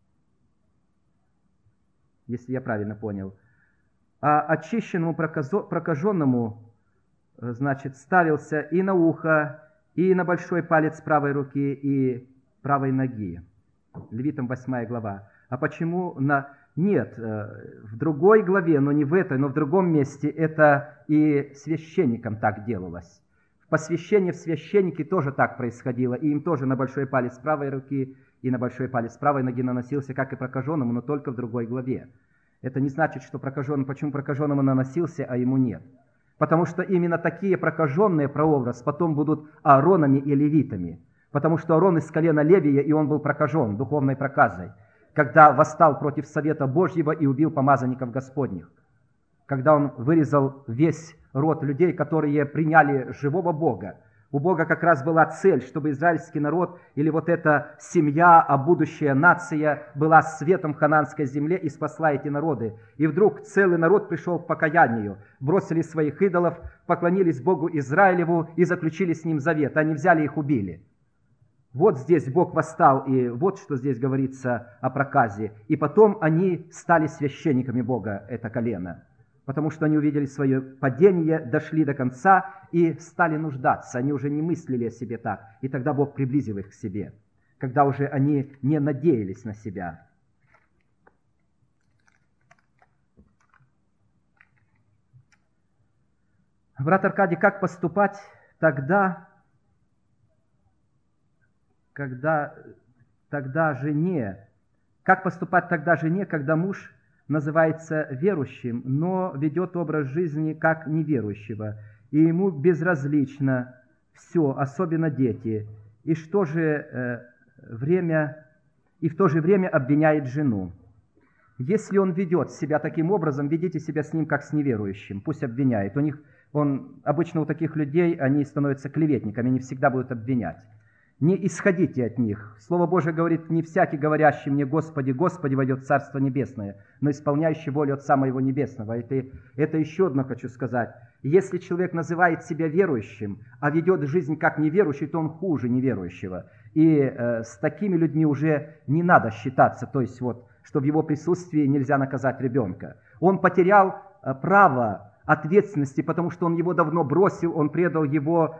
Speaker 2: если я правильно понял, а очищенному прокаженному, значит, ставился и на ухо, и на большой палец правой руки и правой ноги. Левитам 8 глава. А почему Нет, в другой главе, но не в этой, но в другом месте это и священникам так делалось. Посвящение в священники тоже так происходило, и им тоже на большой палец правой руки и на большой палец правой ноги наносился, как и прокаженному, но только в другой главе. Это не значит, что почему прокаженному наносился, а ему нет. Потому что именно такие прокаженные прообраз потом будут Ааронами и левитами. Потому что Аарон из колена Левия, и он был прокажен духовной проказой, когда восстал против совета Божьего и убил помазанников Господних. Когда он вырезал весь род людей, которые приняли живого Бога. У Бога как раз была цель, чтобы израильский народ или вот эта семья, а будущая нация была светом в хананской земле и спасла эти народы. И вдруг целый народ пришел к покаянию, бросили своих идолов, поклонились Богу Израилеву и заключили с ним завет. Они взяли их, убили. Вот здесь Бог восстал, и вот что здесь говорится о проказе. И потом они стали священниками Бога, это колено. Потому что они увидели свое падение, дошли до конца и стали нуждаться. Они уже не мыслили о себе так. И тогда Бог приблизил их к себе, когда уже они не надеялись на себя. Брат Аркадий, как поступать тогда жене? Как поступать тогда жене, когда муж называется верующим, но ведет образ жизни как неверующего, и ему безразлично все, особенно дети, и в то же время обвиняет жену? Если он ведет себя таким образом, ведите себя с ним как с неверующим, пусть обвиняет. Обычно у таких людей они становятся клеветниками, они всегда будут обвинять. Не исходите от них. Слово Божие говорит, не всякий, говорящий мне «Господи, Господи, войдет в Царство Небесное», но исполняющий волю Отца Моего Небесного. Это еще одно хочу сказать. Если человек называет себя верующим, а ведет жизнь как неверующий, то он хуже неверующего. И с такими людьми уже не надо считаться, то есть вот, что в его присутствии нельзя наказать ребенка. Он потерял право ответственности, потому что он его давно бросил, он предал его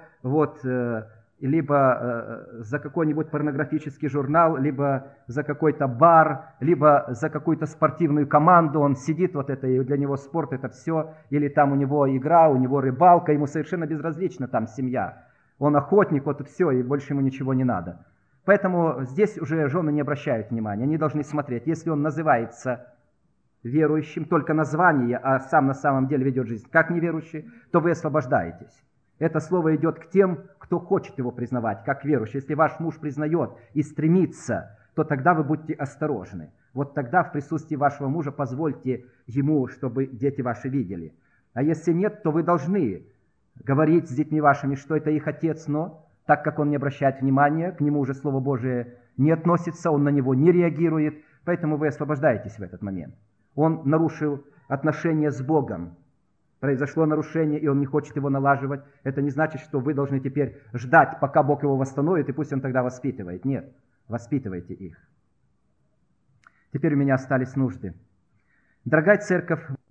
Speaker 2: либо за какой-нибудь порнографический журнал, либо за какой-то бар, либо за какую-то спортивную команду. Он сидит, вот это, и для него спорт это все, или там у него игра, у него рыбалка, ему совершенно безразлично там семья. Он охотник, вот и все, и больше ему ничего не надо. Поэтому здесь уже жены не обращают внимания, они должны смотреть. Если он называется верующим, только название, а сам на самом деле ведет жизнь как неверующий, то вы освобождаетесь. Это слово идет к тем, кто хочет его признавать, как верующий. Если ваш муж признает и стремится, то тогда вы будьте осторожны. Вот тогда в присутствии вашего мужа позвольте ему, чтобы дети ваши видели. А если нет, то вы должны говорить с детьми вашими, что это их отец, но так как он не обращает внимания, к нему уже Слово Божие не относится, он на него не реагирует, поэтому вы освобождаетесь в этот момент. Он нарушил отношения с Богом. Произошло нарушение, и он не хочет его налаживать. Это не значит, что вы должны теперь ждать, пока Бог его восстановит, и пусть он тогда воспитывает. Нет, воспитывайте их. Теперь у меня остались нужды. Дорогая церковь,